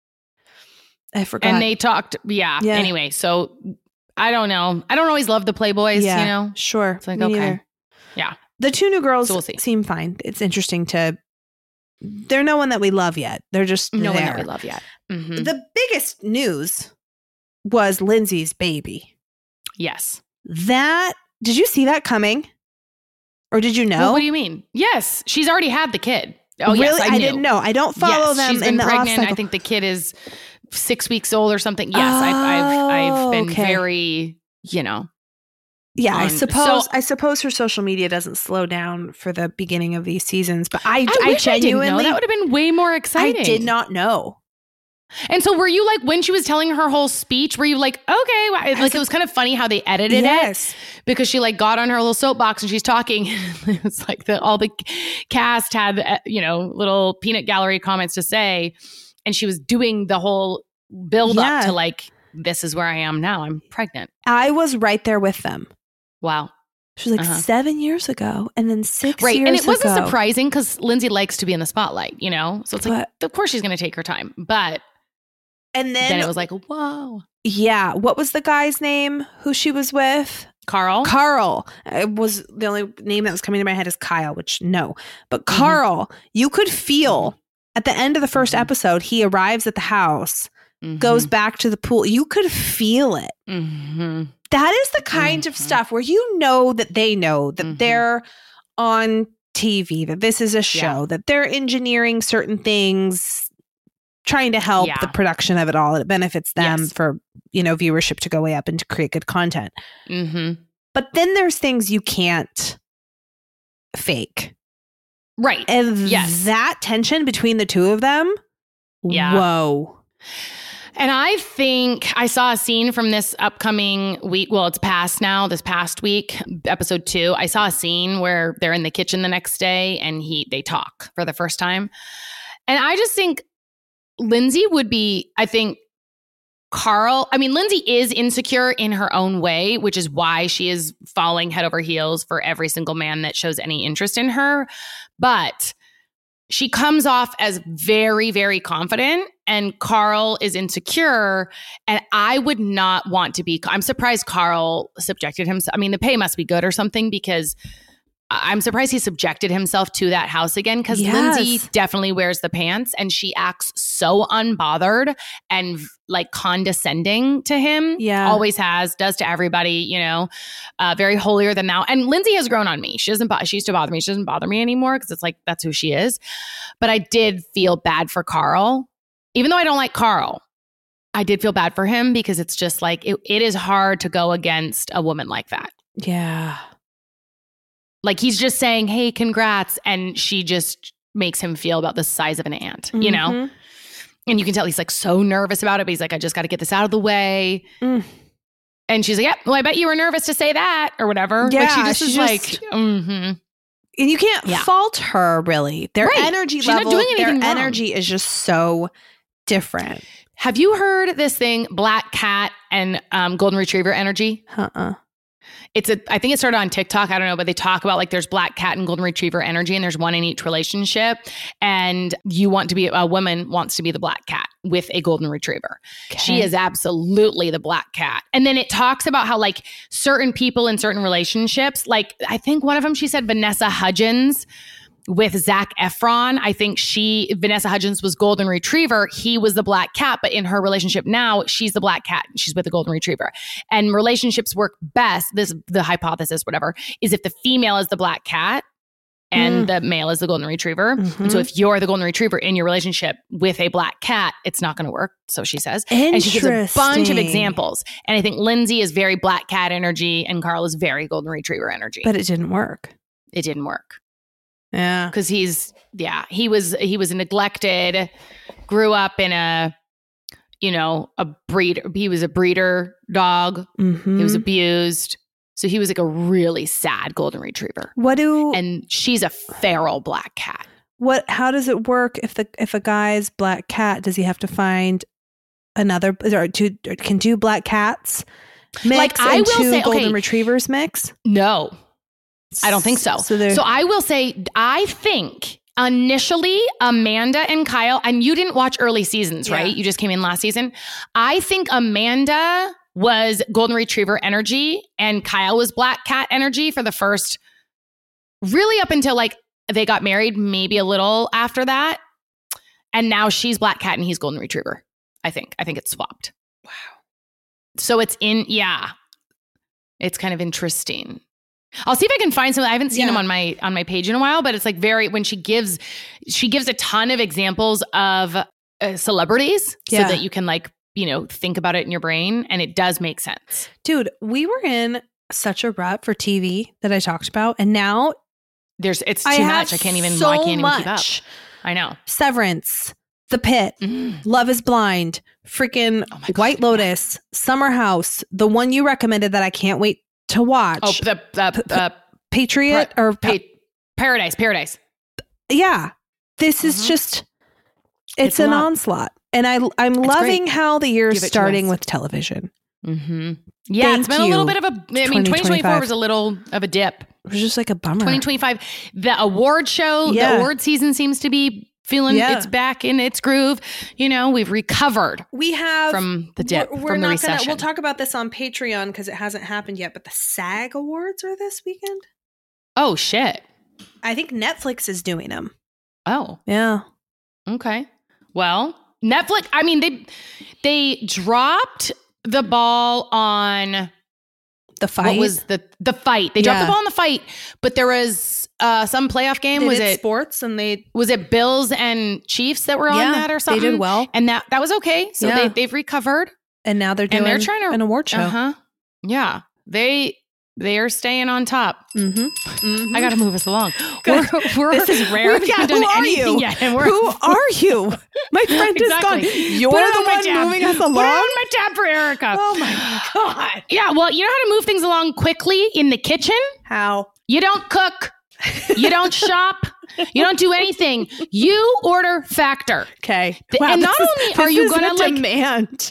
I forgot. And they talked. Yeah. Yeah. Anyway, so I don't know. I don't always love the playboys. yeah, You know. sure. It's like, Me okay. neither. Yeah. The two new girls So we'll see. seem fine. It's interesting to. They're no one that we love yet. They're just No one there. that we love yet. Mhm. The biggest news was Lindsay's baby. Yes. That did you see that coming, or did you know? Well, what do you mean? Yes, she's already had the kid. Oh, yes, really? I, knew. didn't know. I don't follow Yes, them she's in been the off pregnant. cycle. I think the kid is six weeks old or something. Yes, I've, I've, I've Oh, been okay. very, you know, Yeah, on, I suppose so, I suppose her social media doesn't slow down for the beginning of these seasons, but I, I, I wish genuinely I didn't know. That would have been way more exciting. I did not know. And so were you like, when she was telling her whole speech, were you like, okay, like it was kind of funny how they edited yes. it because she like got on her little soapbox and she's talking. It was like the, all the cast had, you know, little peanut gallery comments to say. And she was doing the whole build yeah. up to like, this is where I am now. I'm pregnant. I was right there with them. Wow. She was like uh-huh. seven years ago and then six right. years ago. And it wasn't ago. surprising because Lindsay likes to be in the spotlight, you know? So it's like, but, of course she's going to take her time. But and then, then it was like, whoa. Yeah. What was the guy's name who she was with? Carl. Carl. It was the only name that was coming to my head is Kyle, which no. But Carl, mm-hmm. you could feel mm-hmm. at the end of the first mm-hmm. episode, he arrives at the house, mm-hmm. goes back to the pool. You could feel it. Mm-hmm. That is the kind mm-hmm. of stuff where you know that they know that mm-hmm. they're on T V, that this is a show, yeah. that they're engineering certain things, trying to help yeah. the production of it all. It benefits them yes. for, you know, viewership to go way up and to create good content. Mm-hmm. But then there's things you can't fake. Right. And yes. that tension between the two of them, yeah. whoa. And I think I saw a scene from this upcoming week. Well, it's past now, this past week, episode two. I saw a scene where they're in the kitchen the next day and he they talk for the first time. And I just think Lindsay would be, I think, Carl. I mean, Lindsay is insecure in her own way, which is why she is falling head over heels for every single man that shows any interest in her. But she comes off as very, very confident, and Carl is insecure. And I would not want to be, I'm surprised Carl subjected himself. I mean, the pay must be good or something, because I'm surprised he subjected himself to that house again, because yes. Lindsay definitely wears the pants and she acts so unbothered and like condescending to him. Yeah. Always has, does to everybody, you know, uh, very holier than thou. And Lindsay has grown on me. She doesn't, bo- she used to bother me. She doesn't bother me anymore because it's like, that's who she is. But I did feel bad for Carl. Even though I don't like Carl, I did feel bad for him because it's just like, it, it is hard to go against a woman like that. Yeah. Like he's just saying, hey, congrats. And she just makes him feel about the size of an ant, you know? Mm-hmm. And you can tell he's like so nervous about it, but he's like, I just got to get this out of the way. Mm. And she's like, yeah, well, I bet you were nervous to say that or whatever. Yeah, like she just she is just, like, mm-hmm. And you can't yeah. fault her, really. Their right. energy She's level, not doing anything their wrong. energy is just so different. Have you heard this thing, black cat and um, golden retriever energy? Uh-uh. It's a, I think it started on TikTok. I don't know, but they talk about like there's black cat and golden retriever energy, and there's one in each relationship. And you want to be, a woman wants to be the black cat with a golden retriever. Okay. She is absolutely the black cat. And then it talks about how like certain people in certain relationships, like I think one of them, she said Vanessa Hudgens with Zac Efron. I think she, Vanessa Hudgens was golden retriever. He was the black cat, but in her relationship now, she's the black cat. She's with the golden retriever. And relationships work best, this the hypothesis, whatever, is if the female is the black cat and mm. the male is the golden retriever. Mm-hmm. And so if you're the golden retriever in your relationship with a black cat, it's not going to work. So she says. And she gives a bunch of examples. And I think Lindsay is very black cat energy and Carl is very golden retriever energy. But it didn't work. It didn't work. Yeah. Cause he's, yeah, he was, he was neglected, grew up in a, you know, a breeder. He was a breeder dog. Mm-hmm. He was abused. So he was like a really sad golden retriever. What do, and she's a feral black cat. What, how does it work if the, if a guy's black cat, does he have to find another, or two, or can two black cats mix like I and will two say, golden okay, retrievers mix? No. I don't think so. So, so I will say, I think initially Amanda and Kyle, and you didn't watch early seasons, yeah. right? You just came in last season. I think Amanda was golden retriever energy and Kyle was black cat energy for the first, really up until like they got married, maybe a little after that. And now she's black cat and he's golden retriever. I think, I think it's swapped. Wow. So it's in, yeah, it's kind of interesting. I'll see if I can find some. I haven't seen yeah. them on my on my page in a while, but it's like very, when she gives, she gives a ton of examples of uh, celebrities yeah. so that you can like, you know, think about it in your brain, and it does make sense. Dude, we were in such a rut for T V that I talked about, and now there's it's too I much. I can't even. So I can't even much. keep up. I know. Severance, The Pit, Mm. Love is Blind, freaking Oh my God, White yeah. Lotus, Summer House, the one you recommended that I can't wait to watch. Oh, the the P- uh, Patriot Pa- or pa- Paradise, Paradise. yeah. This is Mhm. just it's, It's a an lot. onslaught, and I I'm loving great. how the year Give is it to starting us. with television. Mm-hmm. Yeah, Thank it's been a little you, bit of a. I mean, twenty twenty-four was a little of a dip. It was just like a bummer. twenty twenty-five, the award show, Yeah. the award season seems to be feeling Yeah. it's back in its groove. You know, we've recovered We have from the dip, We're, we're from the not recession. gonna. We'll talk about this on Patreon because it hasn't happened yet. But the SAG Awards are this weekend. Oh shit! I think Netflix is doing them. Oh, Yeah. okay. Well, Netflix. I mean, they they dropped the ball on The fight what was the the fight. They dropped Yeah. the ball on the fight, but there was uh, some playoff game. They was did it sports and they was it Bills and Chiefs that were on yeah, that or something? They did well, and that that was okay. So Yeah. they they've recovered. and now they're doing And they're trying to an award show. Uh huh. Yeah, they they are staying on top. Mm-hmm. I got to move us along. Good. We're, we're, This is rare. We haven't Yeah, done who are anything you? yet, and we're Who are you? My friend Exactly. is gone. You're Put it the on my one tab. moving us Put it along. on my tab for Erica. Oh my god! Yeah, well, you know how to move things along quickly in the kitchen? How? You don't cook. You don't shop. You don't do anything. You order Factor. Okay. The- and not this only is, are this you is gonna, a like- demand.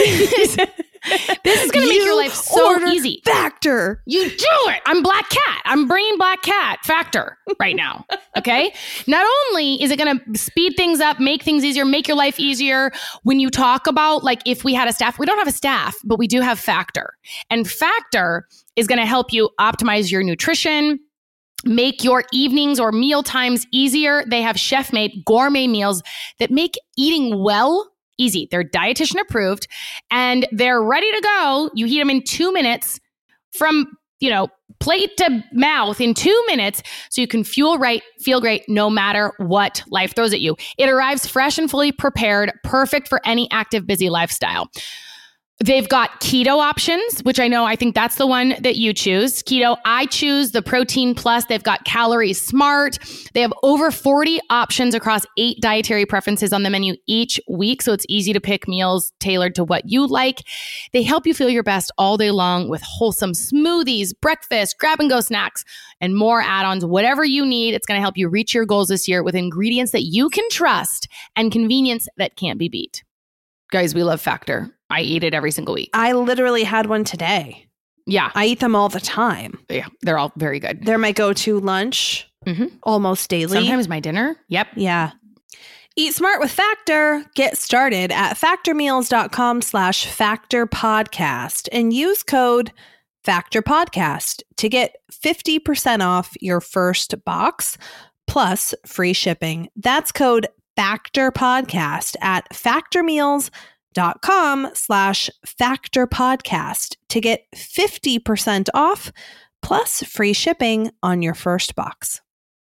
This is going to make your You life so order easy. Factor. You do it. I'm Black Cat. I'm bringing Black Cat Factor right now. Okay. Not only is it going to speed things up, make things easier, make your life easier. When you talk about like if we had a staff, we don't have a staff, but we do have Factor. And Factor is going to help you optimize your nutrition, make your evenings or meal times easier. They have chef-made gourmet meals that make eating well easy. They're dietitian approved and they're ready to go. You heat them in two minutes from, you know, plate to mouth in two minutes so you can fuel right, feel great no matter what life throws at you. It arrives fresh and fully prepared, perfect for any active, busy lifestyle. They've got keto options, which I know, I think that's the one that you choose. Keto, I choose the Protein Plus. They've got Calorie Smart. They have over forty options across eight dietary preferences on the menu each week. So it's easy to pick meals tailored to what you like. They help you feel your best all day long with wholesome smoothies, breakfast, grab and go snacks, and more add-ons, whatever you need. It's going to help you reach your goals this year with ingredients that you can trust and convenience that can't be beat. Guys, we love Factor. I eat it every single week. I literally had one today. Yeah. I eat them all the time. Yeah. They're all very good. They're my go-to lunch Mm-hmm. almost daily. Sometimes my dinner. Yep. Yeah. Eat smart with Factor. Get started at factormeals.com slash factor podcast and use code Factor Podcast to get fifty percent off your first box plus free shipping. That's code Factor Podcast at factormeals.com slash factor podcast to get fifty percent off plus free shipping on your first box.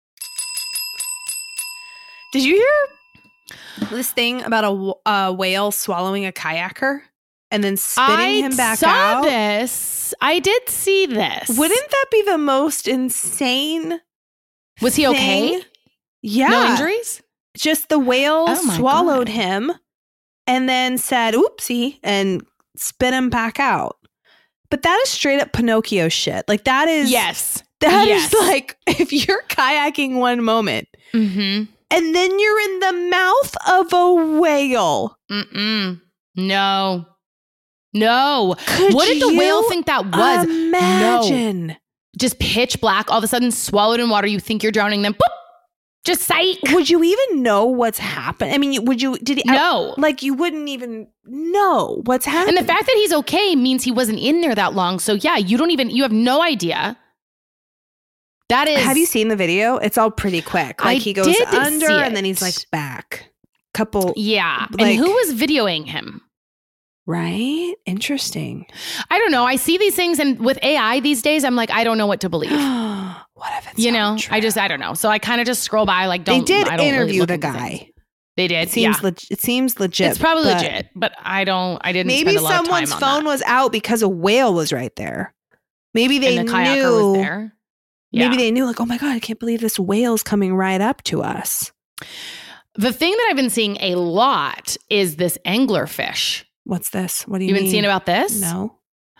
Did you hear this thing about a, a whale swallowing a kayaker and then spitting I him back saw out? this. I did see this. Wouldn't that be the most insane Was he okay? thing? Yeah. No injuries? Just the whale Oh my swallowed God. him and then said, oopsie, and spit him back out. But that is straight up Pinocchio shit. Like that is, Yes. that is Yes. like, if you're kayaking one moment Mm-hmm. and then you're in the mouth of a whale. Mm-mm. No. No. Could What did the you whale think that was? Imagine. Just pitch black, all of a sudden swallowed in water. You think you're drowning, then boop. Just sight. Would you even know what's happened? I mean, would you, did he, No. like you wouldn't even know what's happening. And the fact that he's okay means he wasn't in there that long. So yeah, you don't even, you have no idea. That is. Have you seen the video? It's all pretty quick. Like I he goes did under see and then it. he's like back. Couple, Yeah. like- and who was videoing him? right? Interesting. I don't know. I see these things and with A I these days, I'm like, I don't know what to believe. What if it's You not know, true? I just, I don't know. So I kind of just scroll by, like, they don't. did I don't really interview look the into guy. things. They did. It seems yeah. leg- it seems legit. It's probably but legit, but I don't, I didn't Maybe spend a lot of time someone's on phone that. was out because a whale was right there. Maybe they and the kayaker knew. was there. Yeah. Maybe they knew, like, oh my God, I can't believe this whale's coming right up to us. The thing that I've been seeing a lot is this anglerfish. What's this? What do you You've mean? been seeing about this? No.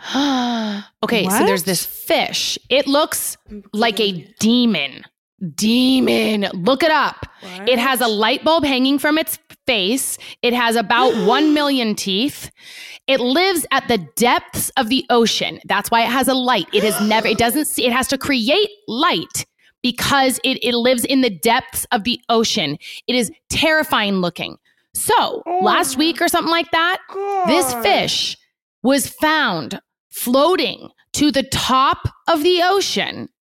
Okay, What? so there's this fish. It looks like a demon. Demon. Look it up. What? It has a light bulb hanging from its face. It has about one million teeth. It lives at the depths of the ocean. That's why it has a light. It has never, it doesn't see, it has to create light because it, it lives in the depths of the ocean. It is terrifying looking. So Oh last week or something like that, this fish was found floating to the top of the ocean.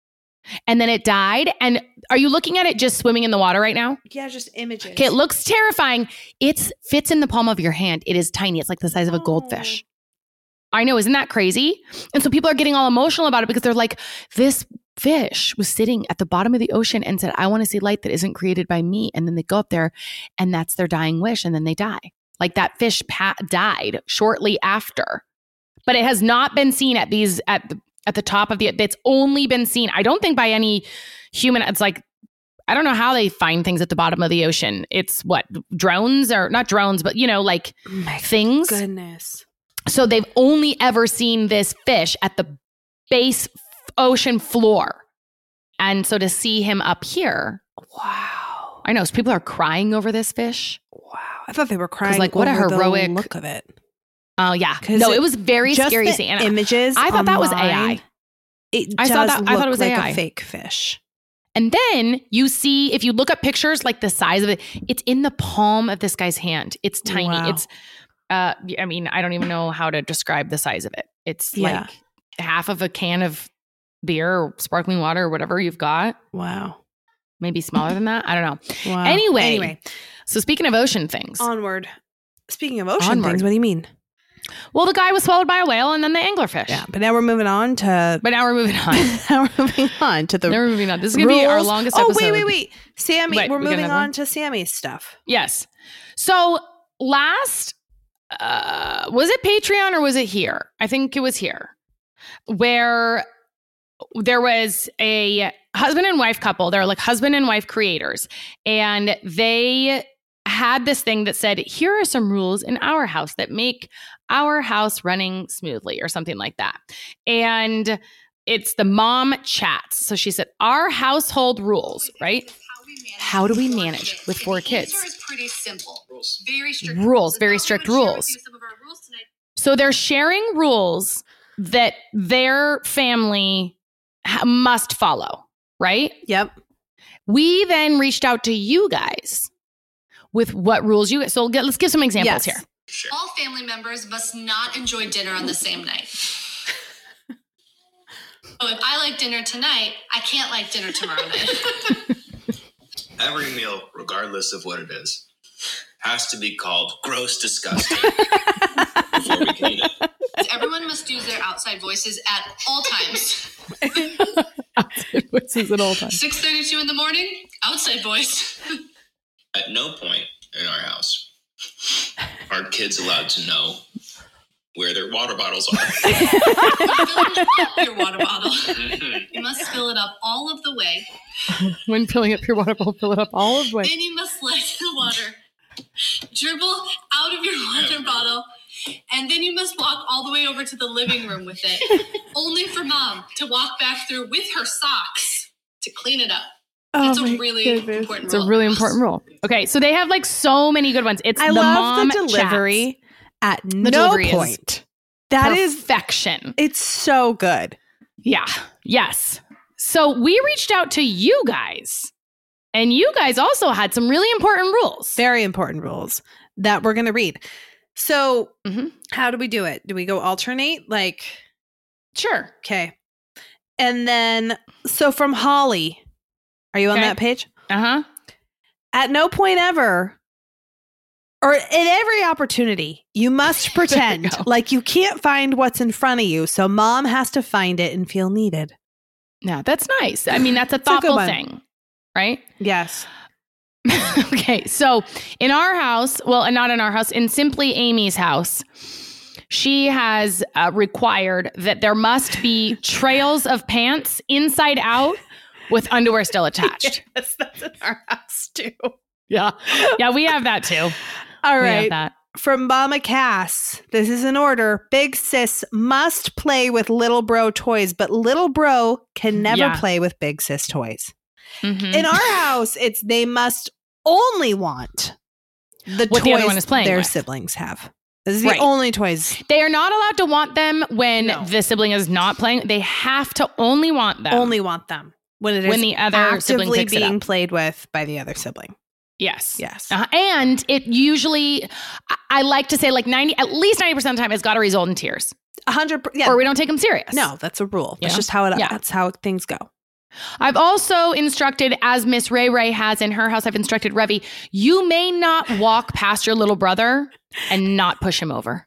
And then it died. And are you looking at it just swimming in the water right now? Yeah, just images. Okay, it looks terrifying. It fits in the palm of your hand. It is tiny. It's like the size of a goldfish. I know, isn't that crazy? And so people are getting all emotional about it because they're like, this fish was sitting at the bottom of the ocean and said, I want to see light that isn't created by me. And then they go up there and that's their dying wish. And then they die. Like that fish pa- died shortly after. But it has not been seen at these, at the, at the top of the, it's only been seen, I don't think by any human. It's like, I don't know how they find things at the bottom of the ocean. It's what, drones or not drones, but you know, like My things. Goodness. So they've only ever seen this fish at the base f- ocean floor. And so to see him up here. Wow. I know. So people are crying over this fish. Wow. I thought they were crying. like, what a over heroic- the look of it. Oh, yeah. 'Cause No, it- it was very Just scary the seeing it. images. I thought that was A I. online, It I does saw that- look I thought it was like A I. a fake fish. And then you see, if you look at pictures, like the size of it, it's in the palm of this guy's hand. It's tiny. Wow. It's, uh, I mean, I don't even know how to describe the size of it. It's Yeah. like half of a can of beer or sparkling water or whatever you've got. Wow. Maybe smaller than that. I don't know. Wow. Anyway, Anyway, so speaking of ocean things, onward. Speaking of ocean Onward. things, what do you mean? well, the guy was swallowed by a whale and then the anglerfish. Yeah, but now we're moving on to. But now we're moving on. now we're moving on to the. now we're moving on. This is going to be our rules. longest oh, episode. wait, wait, wait. Sammy, Wait, we're we got moving another on one? to Sammy's stuff. Yes. So last, uh, was it Patreon or was it here? I think it was here, where there was a husband and wife couple. They're like husband and wife creators. And they had this thing that said, here are some rules in our house that make our house running smoothly or something like that. And it's the mom chats. So she said, our household rules, right? How do we manage with four kids? The answer is pretty simple. Very strict Rules, And very thought we strict would share with rules. you some of our rules tonight. So they're sharing rules that their family ha- must follow, right? Yep. We then reached out to you guys with what rules you. So get, let's give some examples Yes. here. All family members must not enjoy dinner on the same night. So if I like dinner tonight, I can't like dinner tomorrow night. Every meal, regardless of what it is, has to be called gross disgusting before we can eat it. Everyone must use their outside voices at all times. What's this at all times? six thirty-two in the morning, outside voice. At no point in our house are kids allowed to know where their water bottles are. Filling up your water bottle. Mhm. You must fill it up all of the way. When filling up your water bowl, fill it up all of the way. Then you must let the water dribble out of your water bottle. And then you must walk all the way over to the living room with it. Only for mom to walk back through with her socks to clean it up. It's Oh a my really goodness. important It's a rule. really important rule. Okay, so they have like so many good ones. It's I the love mom the delivery chats. at The no delivery is point. That is, perfection. it's so good. Yeah. Yes. So we reached out to you guys, and you guys also had some really important rules. Very important rules that we're going to read. So, Mhm. how do we do it? Do we go alternate? Like, Sure. okay. And then, so from Holly, are you on Okay. that page? Uh huh. At no point ever, or at every opportunity, you must pretend go. like you can't find what's in front of you. So mom has to find it and feel needed. Yeah, that's nice. I mean, that's a It's a good thoughtful one. thing, right? Yes. Okay, so in our house, well, and not in our house, in Simply Amy's house, she has uh, required that there must be trails of pants inside out with underwear still attached. Yes, that's in our house too. Yeah. Yeah, we have that too. All We right. have that. From Mama Cass, this is in order. Big sis must play with little bro toys, but little bro can never Yeah. play with big sis toys. Mhm. In our house, it's they must only want the What toys the other one is playing their with. siblings have. This is the Right. only toys. They are not allowed to want them when No. the sibling is not playing. They have to only want them. Only want them when it is When the other sibling actively picks it being up. played with by the other sibling. Yes. Yes. Uh, and it usually, I, I like to say like ninety, at least ninety percent of the time, it's got to result in tears. A hundred. per- Yeah. Or we don't take them serious. No, that's a rule. That's Yeah. just how it. Yeah. That's how things go. I've also instructed, as Miss Ray Ray has in her house, I've instructed Revy, you may not walk past your little brother and not push him over.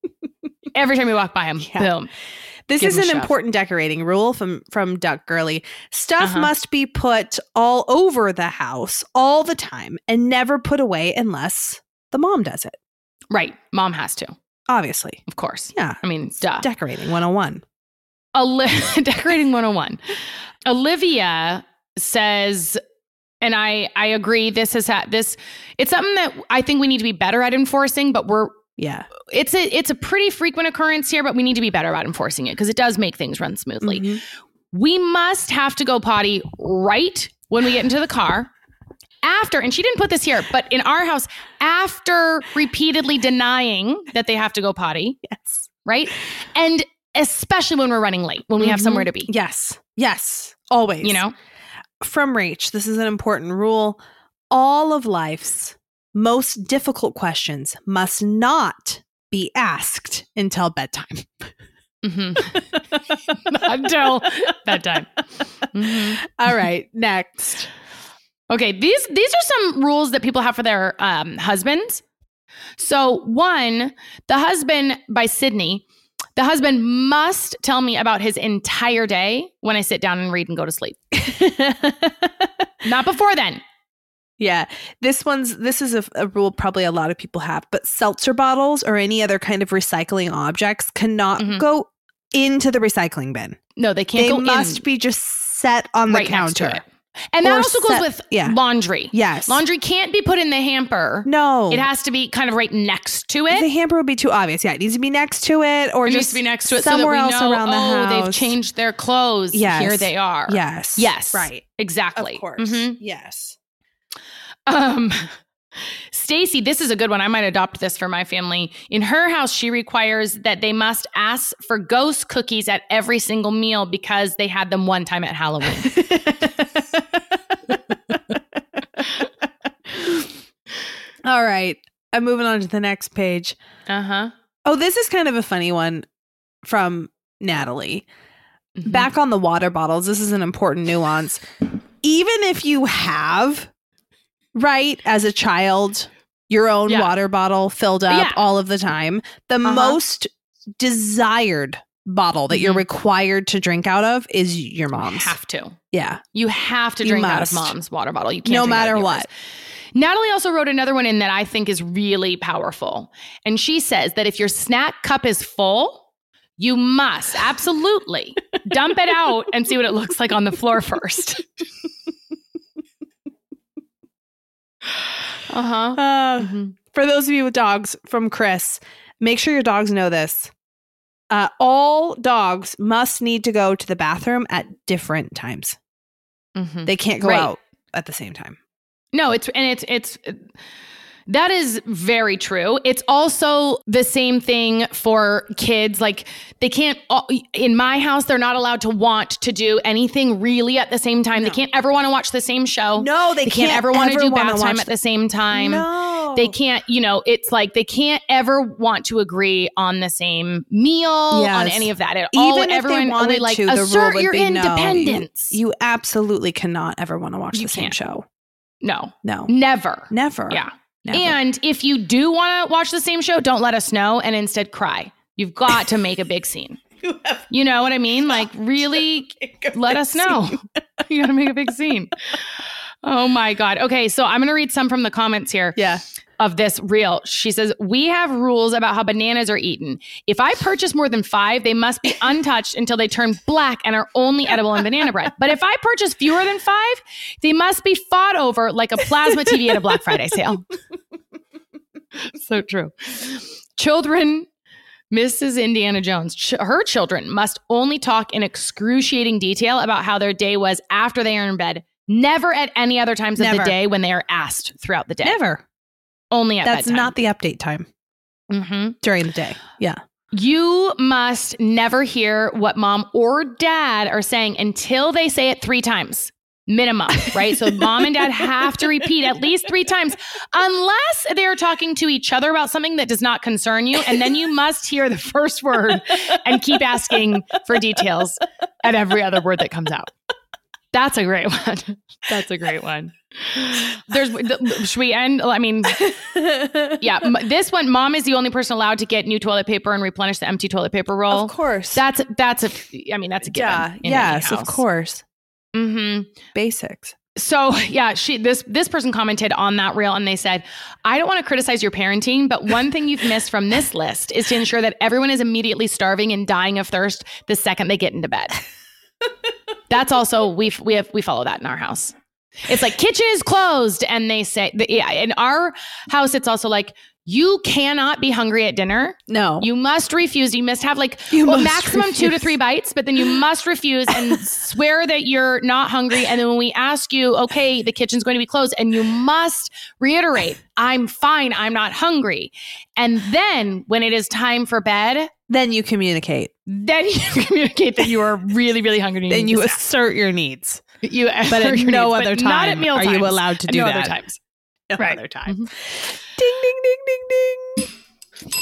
Every time you walk by him, Yeah. boom. This Give is him an a shove. important decorating rule from from Duck Girly. Stuff Uh-huh. must be put all over the house all the time and never put away unless the mom does it. Right. Mom has to, Obviously. of course. Yeah. I mean, duh. Decorating one oh one. Oli- Decorating one oh one. Olivia says, and I I agree, this has had this, it's something that I think we need to be better at enforcing, but we're Yeah. it's a it's a pretty frequent occurrence here, but we need to be better about enforcing it because it does make things run smoothly. Mhm. We must have to go potty right when we get into the car. After, and she didn't put this here, but in our house, after repeatedly denying that they have to go potty, Yes. right? And especially when we're running late, when we have Mhm. somewhere to be. Yes. Yes. Always. You know? From Rach, this is an important rule. All of life's most difficult questions must not be asked until bedtime. Mm-hmm. Until bedtime. Mhm. All right, next. Okay, these these are some rules that people have for their um, husbands. So one, the husband by Sydney, the husband must tell me about his entire day when I sit down and read and go to sleep. Not before then. Yeah, this one's this is a, a rule probably a lot of people have, but seltzer bottles or any other kind of recycling objects cannot Mhm. go into the recycling bin. No, they can't They go must in be just set on the right next to counter. it. And that Or also set- goes with yeah. laundry. Yes. Laundry can't be put in the hamper. No. It has to be kind of right next to it. The hamper would be too obvious. Yeah, it needs to be next to it or It just needs to be next to it so that somewhere we else know, around the oh, house. they've changed their clothes. Yes. Here they are. Yes. Yes. Right. Exactly. Of course. Mhm. Yes. Um, Stacy, this is a good one. I might adopt this for my family. In her house, she requires that they must ask for ghost cookies at every single meal because they had them one time at Halloween. All right. I'm moving on to the next page. Uh-huh. Oh, this is kind of a funny one from Natalie. Mhm. Back on the water bottles, this is an important nuance. Even if you have, right, as a child, your own Yeah. water bottle filled up Yeah. all of the time, the Uh-huh. most desired bottle that you're Mhm. required to drink out of is your You mom's. have to. Yeah. You have to You drink out of must. mom's water bottle. You can't No drink out of matter yours. what. Natalie also wrote another one in that I think is really powerful. And she says that if your snack cup is full, you must absolutely dump it out and see what it looks like on the floor first. uh-huh. Uh, Mm-hmm. For those of you with dogs, from Chris, make sure your dogs know this. Uh, all dogs must need to go to the bathroom at different times. Mm-hmm. They can't go Right. out at the same time. No, it's and it's it's that is very true. It's also the same thing for kids. Like they can't in my house, they're not allowed to want to do anything really at the same time. No. They can't ever want to watch the same show. No, they, They can't, ever want to do wanna bath time watch at the same time. No. They can't, you know, it's like they can't ever want to agree on the same meal, on Yes. any of that. It Even all, if they everyone, wanted we like to, the rule assert would your be no. independence. You, you absolutely cannot ever want to watch You the same can't. show. no, No. never. Never. Yeah. Never. And if you do want to watch the same show, don't let us know and instead cry. You've got to make a big scene. You have You know what I mean? Like, really let us know. You got to make a big scene. Oh my God. Okay, so I'm going to read some from the comments here. Yeah. of this reel. She says, we have rules about how bananas are eaten. If I purchase more than five, they must be untouched until they turn black and are only edible in banana bread. But if I purchase fewer than five, they must be fought over like a plasma T V at a Black Friday sale. So true. Children, Missus Indiana Jones, ch- her children must only talk in excruciating detail about how their day was after they are in bed. Never at any other times of Never. the day when they are asked throughout the day. Never. Only at That's bedtime. not the update time Mm-hmm. during the day. Yeah. You must never hear what mom or dad are saying until they say it three times. Minimum, right? So mom and dad have to repeat at least three times, unless they're talking to each other about something that does not concern you. And then you must hear the first word and keep asking for details at every other word that comes out. That's a great one. That's a great one. There's, should we end? I mean, yeah, m- this one, mom is the only person allowed to get new toilet paper and replenish the empty toilet paper roll. Of course. That's, that's a, I mean, that's a given. Yeah. in any Yes, of house. course. Mm-hmm. Basics. So yeah, she this this person commented on that reel and they said, I don't want to criticize your parenting, but one thing you've missed from this list is to ensure that everyone is immediately starving and dying of thirst the second they get into bed. That's also we we have we follow that in our house. It's like kitchen is closed, and they say yeah. In our house, it's also like you cannot be hungry at dinner. No. You must refuse. You must have like You well, must maximum refuse. two to three bites, but then you must refuse and swear that you're not hungry. And then when we ask you, okay, the kitchen's going to be closed, and you must reiterate, I'm fine. I'm not hungry. And then when it is time for bed, Then you communicate. then you communicate that you are really, really hungry. Then need you to snack. assert your needs. You But assert at your no needs, other but not at time meal are you times. allowed to At do no that. other times. No Right. other time. Mhm. Ding, ding, ding, ding, ding.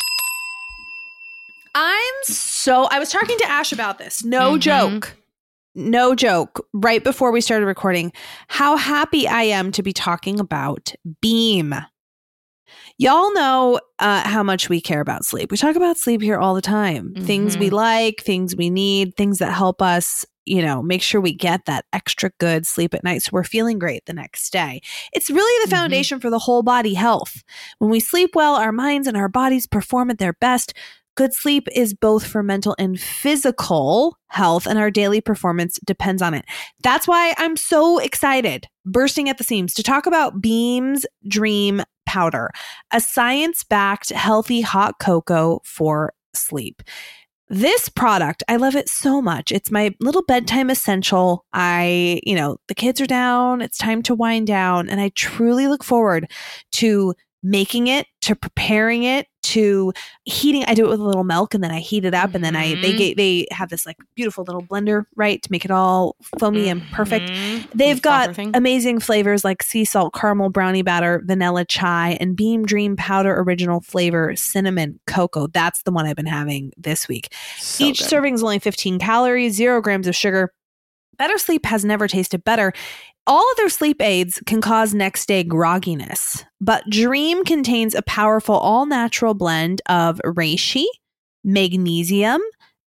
I'm so, I was talking to Ash about this. No Mhm. joke. No joke. Right before we started recording, how happy I am to be talking about Beam. Y'all know uh, how much we care about sleep. We talk about sleep here all the time. Things we Mhm. like, things we need, things that help us, you know, make sure we get that extra good sleep at night so we're feeling great the next day. It's really the Mhm. foundation for the whole body health. When we sleep well, our minds and our bodies perform at their best. Good sleep is both for mental and physical health, and our daily performance depends on it. That's why I'm so excited, bursting at the seams, to talk about Beam's Dream Powder, a science-backed healthy hot cocoa for sleep. This product, I love it so much. It's my little bedtime essential. I, you know, the kids are down, it's time to wind down, and I truly look forward to making it, to preparing it, to heating. I do it with a little milk, and then I heat it up, and then I they Mhm. get they have this like beautiful little blender, right, to make it all foamy and perfect. Mhm. They've The got frother thing. amazing flavors like sea salt, caramel, brownie batter, vanilla chai, and Beam Dream Powder original flavor, cinnamon cocoa. That's the one I've been having this week. So Each good. serving is only fifteen calories, zero grams of sugar. Better sleep has never tasted better. All other sleep aids can cause next day grogginess, but Dream contains a powerful all-natural blend of reishi, magnesium,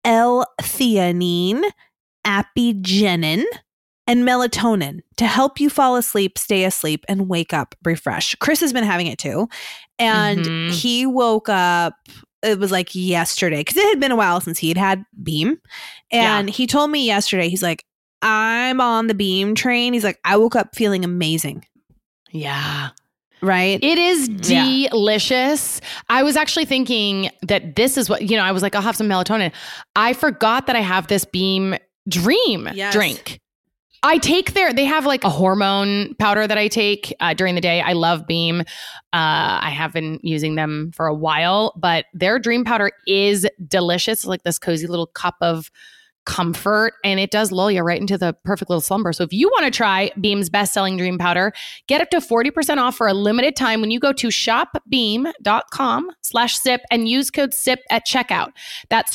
L-theanine, apigenin, and melatonin to help you fall asleep, stay asleep, and wake up refreshed. Chris has been having it too, and Mhm. he woke up, it was like yesterday, because it had been a while since he had had Beam, and he told me yesterday, he's like, I'm on the Beam train. He's like, I woke up feeling amazing. Yeah. Right? It is Yeah. delicious. I was actually thinking that this is what, you know, I was like, I'll have some melatonin. I forgot that I have this Beam Dream Yes. drink. I take their, they have like a hormone powder that I take uh, during the day. I love Beam. Uh, I have been using them for a while, but their Dream powder is delicious. It's like this cozy little cup of comfort, and it does lull you right into the perfect little slumber. So if you want to try Beam's best-selling Dream Powder, get up to forty percent off for a limited time when you go to shopbeam.com slash sip and use code SIP at checkout. That's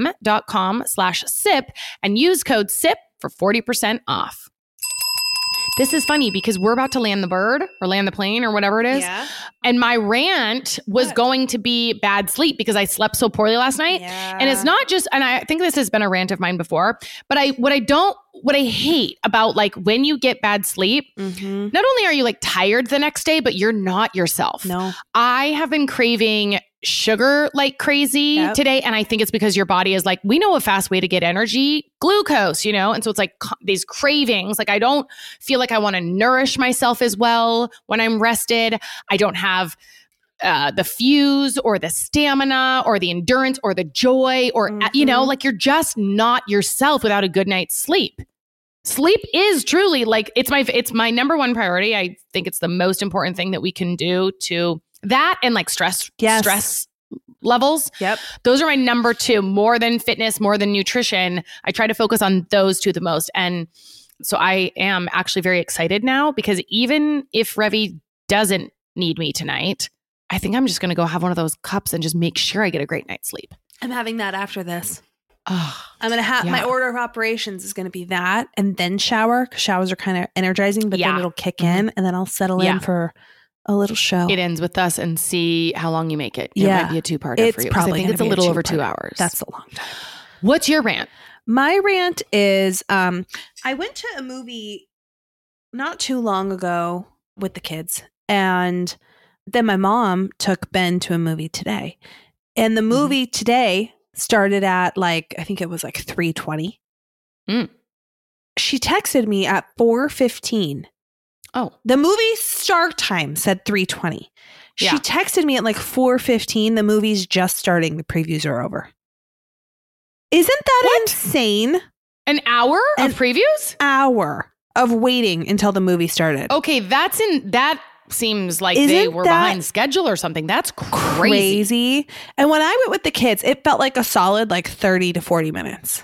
shopbeam.com slash sip and use code SIP for forty percent off. This is funny because we're about to land the bird or land the plane or whatever it is. Yeah. And my rant was What? going to be bad sleep because I slept so poorly last night. Yeah. And it's not just, and I think this has been a rant of mine before, but I, what I don't, what I hate about like when you get bad sleep, Mm-hmm. not only are you like tired the next day, but you're not yourself. No. I have been craving sugar like crazy Yep. today. And I think it's because your body is like, we know a fast way to get energy, glucose, you know? And so it's like co- these cravings. Like I don't feel like I want to nourish myself as well when I'm rested. I don't have uh, the fuse or the stamina or the endurance or the joy or, uh, you know, Mhm. like you're just not yourself without a good night's sleep. Sleep is truly like, it's my, it's my number one priority. I think it's the most important thing that we can do to that and like stress, Yes. stress levels. Yep. Those are my number two, more than fitness, more than nutrition. I try to focus on those two the most. And so I am actually very excited now because even if Revy doesn't need me tonight, I think I'm just going to go have one of those cups and just make sure I get a great night's sleep. I'm having that after this. Oh, I'm going to have my Yeah. order of operations is going to be that and then shower. 'Cause showers are kind of energizing, but then Yeah. it'll kick Mhm. in and then I'll settle Yeah. in for a little show. it ends with us and see how long you make it. It Yeah. might be a two-parter It's for you. 'cause probably I think gonna it's a be a little over two two-parter. hours. That's a long time. What's your rant? My rant is um I went to a movie not too long ago with the kids and then my mom took Ben to a movie today. And the movie today started at like I think it was like three twenty. Mm. She texted me at four fifteen. Oh, The movie start time said three twenty. She Yeah. texted me at like four fifteen. The movie's just starting. The previews are over. Isn't that What? insane? an hour An- of previews? Hour of waiting until the movie started. Okay, that's in that seems like they Isn't were that behind schedule or something. That's crazy. Crazy. And when I went with the kids, it felt like a solid like thirty to forty minutes.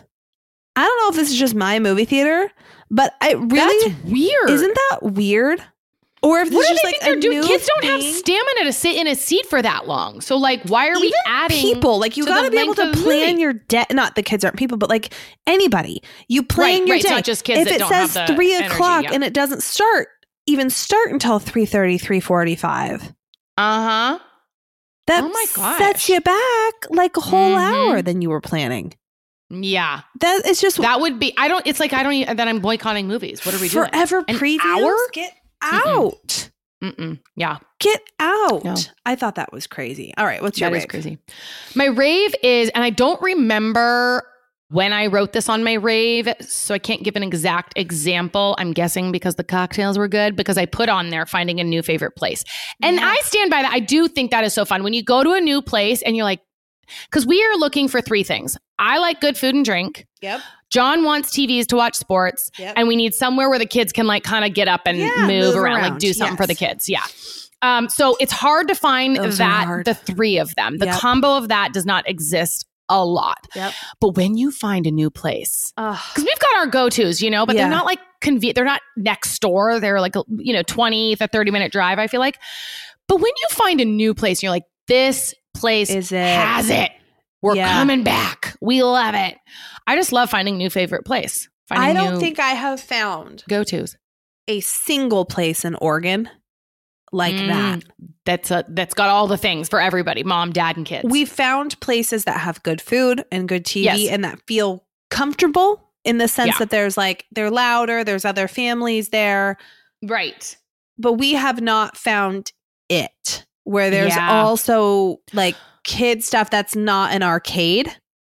I don't know if this is just my movie theater, but I really That's weird. isn't that weird? Or if this What is do just they like think they're a doing? new Kids don't have thing. stamina to sit in a seat for that long. So like, why are we Even adding people? Like you to got the to be able length to of the plan movie? your day. Not the kids aren't people, but like anybody. You plan Right, your right. It's day. not just kids if that it don't says have the three energy, o'clock yeah. and it doesn't start even start until three thirty, three forty-five. Uh huh. That Oh my gosh. sets you back like a whole Mhm. hour than you were planning. Yeah, That is just that would be. I don't. It's like I don't. Even, that I'm boycotting movies. What are we doing? forever An previews. hour? Get Mm-mm. out. Mm-mm. Yeah, Get out. No. I thought that was crazy. All right, what's your that is rave? crazy. My rave is, and I don't remember when I wrote this on my rave, so I can't give an exact example. I'm guessing because the cocktails were good, because I put on there finding a new favorite place. And Yeah. I stand by that. I do think that is so fun. When you go to a new place and you're like, because we are looking for three things. I like good food and drink. Yep. John wants T Vs to watch sports. Yep. And we need somewhere where the kids can like kind of get up and Yeah, move, move around, like around. do something for the Yes. kids. Yeah. Um, so it's hard to find Those are that, hard. the three of them. The Yep. combo of that does not exist a lot. Yep. But when you find a new place, Ugh. because we've got our go-tos, you know, but Yeah. they're not like convenient. They're not next door. They're like, a, you know, twenty to thirty minute drive, I feel like. But when you find a new place and you're like, this place Is it? has it. We're Yeah. coming back. We love it. I just love finding new favorite place. Finding I don't new think I have found go-tos. a single place in Oregon like Mm, that. That's a that's got all the things for everybody, mom, dad, and kids. We found places that have good food and good T V Yes. and that feel comfortable in the sense Yeah. that there's like they're louder, there's other families there, right. but we have not found it where there's Yeah. also like kid stuff that's not an arcade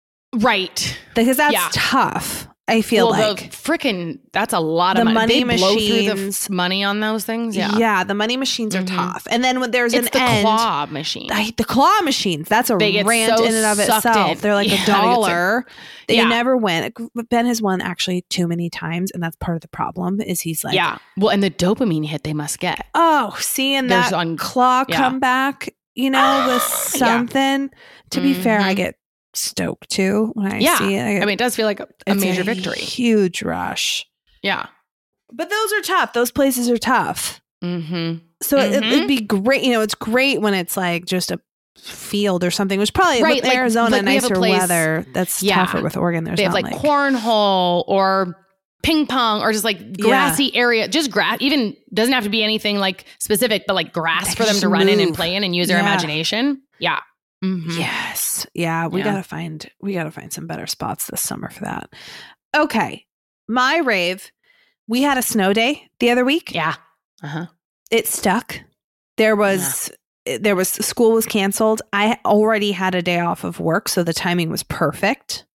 Right. because that's Yeah. tough. I feel well, like the freaking that's a lot The of money. money They blow through the machines- f- money on those things. Yeah. yeah. the money machines are Mhm. tough. And then when there's It's an the end, claw machine. I, the claw machines, that's a They get rant so in and of sucked itself. in. They're like Yeah, a they get so- dollar. They Yeah. never win. Ben has won actually too many times, and that's part of the problem. Is he's like, yeah. Well, and the dopamine hit they must get. oh, seeing There's that on- claw yeah. come back, you know, with Yeah. something. To be fair, I Mhm. get stoked too when I Yeah. see it. I, get, I mean, it does feel like a, a it's major victory. huge rush. Yeah. But those are tough. Those places are tough. Mm-hmm. So it, Mhm. it'd be great. You know, it's great when it's like just a field or something, which probably Right, with like- Arizona, like we have a nicer place- weather. That's Yeah. tougher with Oregon. There's They have not like, like cornhole or ping pong or just like grassy yeah. area, just grass, even doesn't have to be anything like specific, but like grass they for them to run move. in and play in and use their yeah. imagination. Yeah. Mm-hmm. Yes. Yeah. We yeah. gotta find, we gotta find some better spots this summer for that. Okay. My rave, we had a snow day the other week. Yeah. Uh-huh. It stuck. There was, yeah. there was, school was canceled. I already had a day off of work, so the timing was perfect.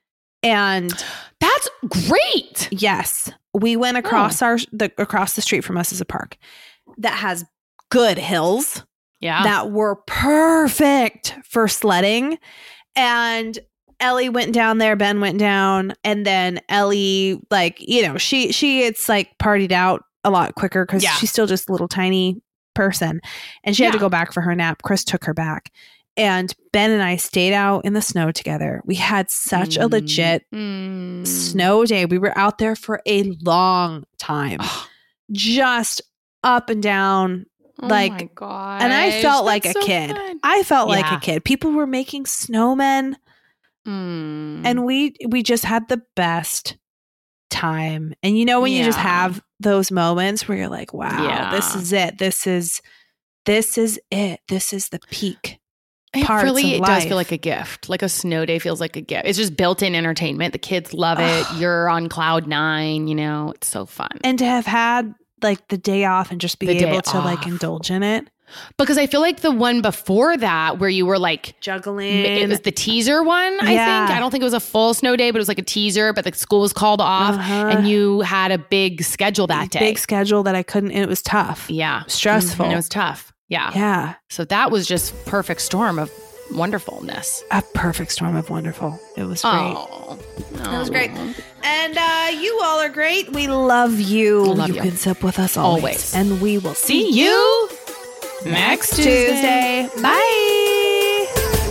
And that's great. Yes. We went across oh. our, the, across the street from us is a park that has good hills. Yeah. That were perfect for sledding. And Ellie went down there, Ben went down, and then Ellie, like, you know, she, she, it's like partied out a lot quicker because yeah. she's still just a little tiny person. And she yeah. had to go back for her nap. Chris took her back. And Ben and I stayed out in the snow together. We had such mm. a legit mm. snow day. We were out there for a long time. Just up and down. Like, oh my gosh. And I felt like a so kid. Fun. I felt yeah. like a kid. People were making snowmen. Mm. And we we just had the best time. And you know when yeah. you just have those moments where you're like, wow, yeah. this is it. This is this is it. This is the peak. It parts really of it life. does feel like a gift. Like a snow day feels like a gift. It's just built-in entertainment. The kids love it. You're on cloud nine, you know. It's so fun. And to have had like the day off and just be the able to off. like indulge in it. Because I feel like the one before that where you were like juggling, it was the teaser one, I yeah. think. I don't think it was a full snow day, but it was like a teaser, but the school was called off uh-huh. and you had a big schedule that day. Big schedule that I couldn't, and it was tough. Yeah. Stressful. Mm-hmm. It was tough. Yeah. Yeah. So that was just perfect storm of wonderfulness. A perfect storm of wonderful. It was great. Oh, it was great. And uh, you all are great. We love you. Love you, you can sip with us always. always. And we will see, see you next Tuesday. Tuesday. Bye.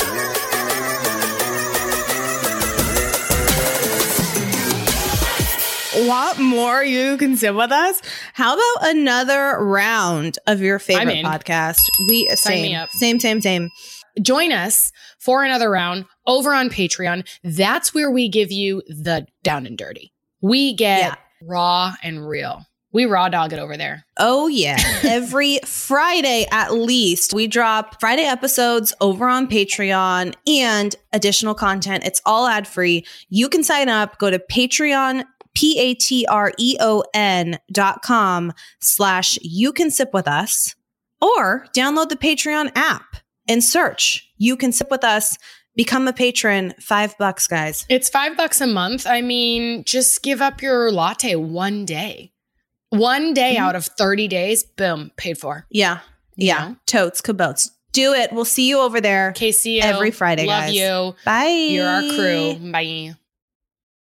Want more? You can sit with us. How about another round of your favorite podcast? We Sign same, me up. same, same, same. Join us for another round over on Patreon. That's where we give you the down and dirty. We get yeah. raw and real. We raw dog it over there. Oh, yeah. Every Friday, at least, we drop Friday episodes over on Patreon and additional content. It's all ad free. You can sign up. Go to Patreon, P A T R E O N dot com slash you can sip with us, or download the Patreon app and search You Can Sip With Us. Become a patron. Five bucks, guys. It's five bucks a month. I mean, just give up your latte one day. One day mm-hmm. out of thirty days, boom, paid for. Yeah. Yeah. know? Totes, kabotes. Do it. We'll see you over there. K C O. Every Friday, Love guys. you. Bye. You're our crew. Bye.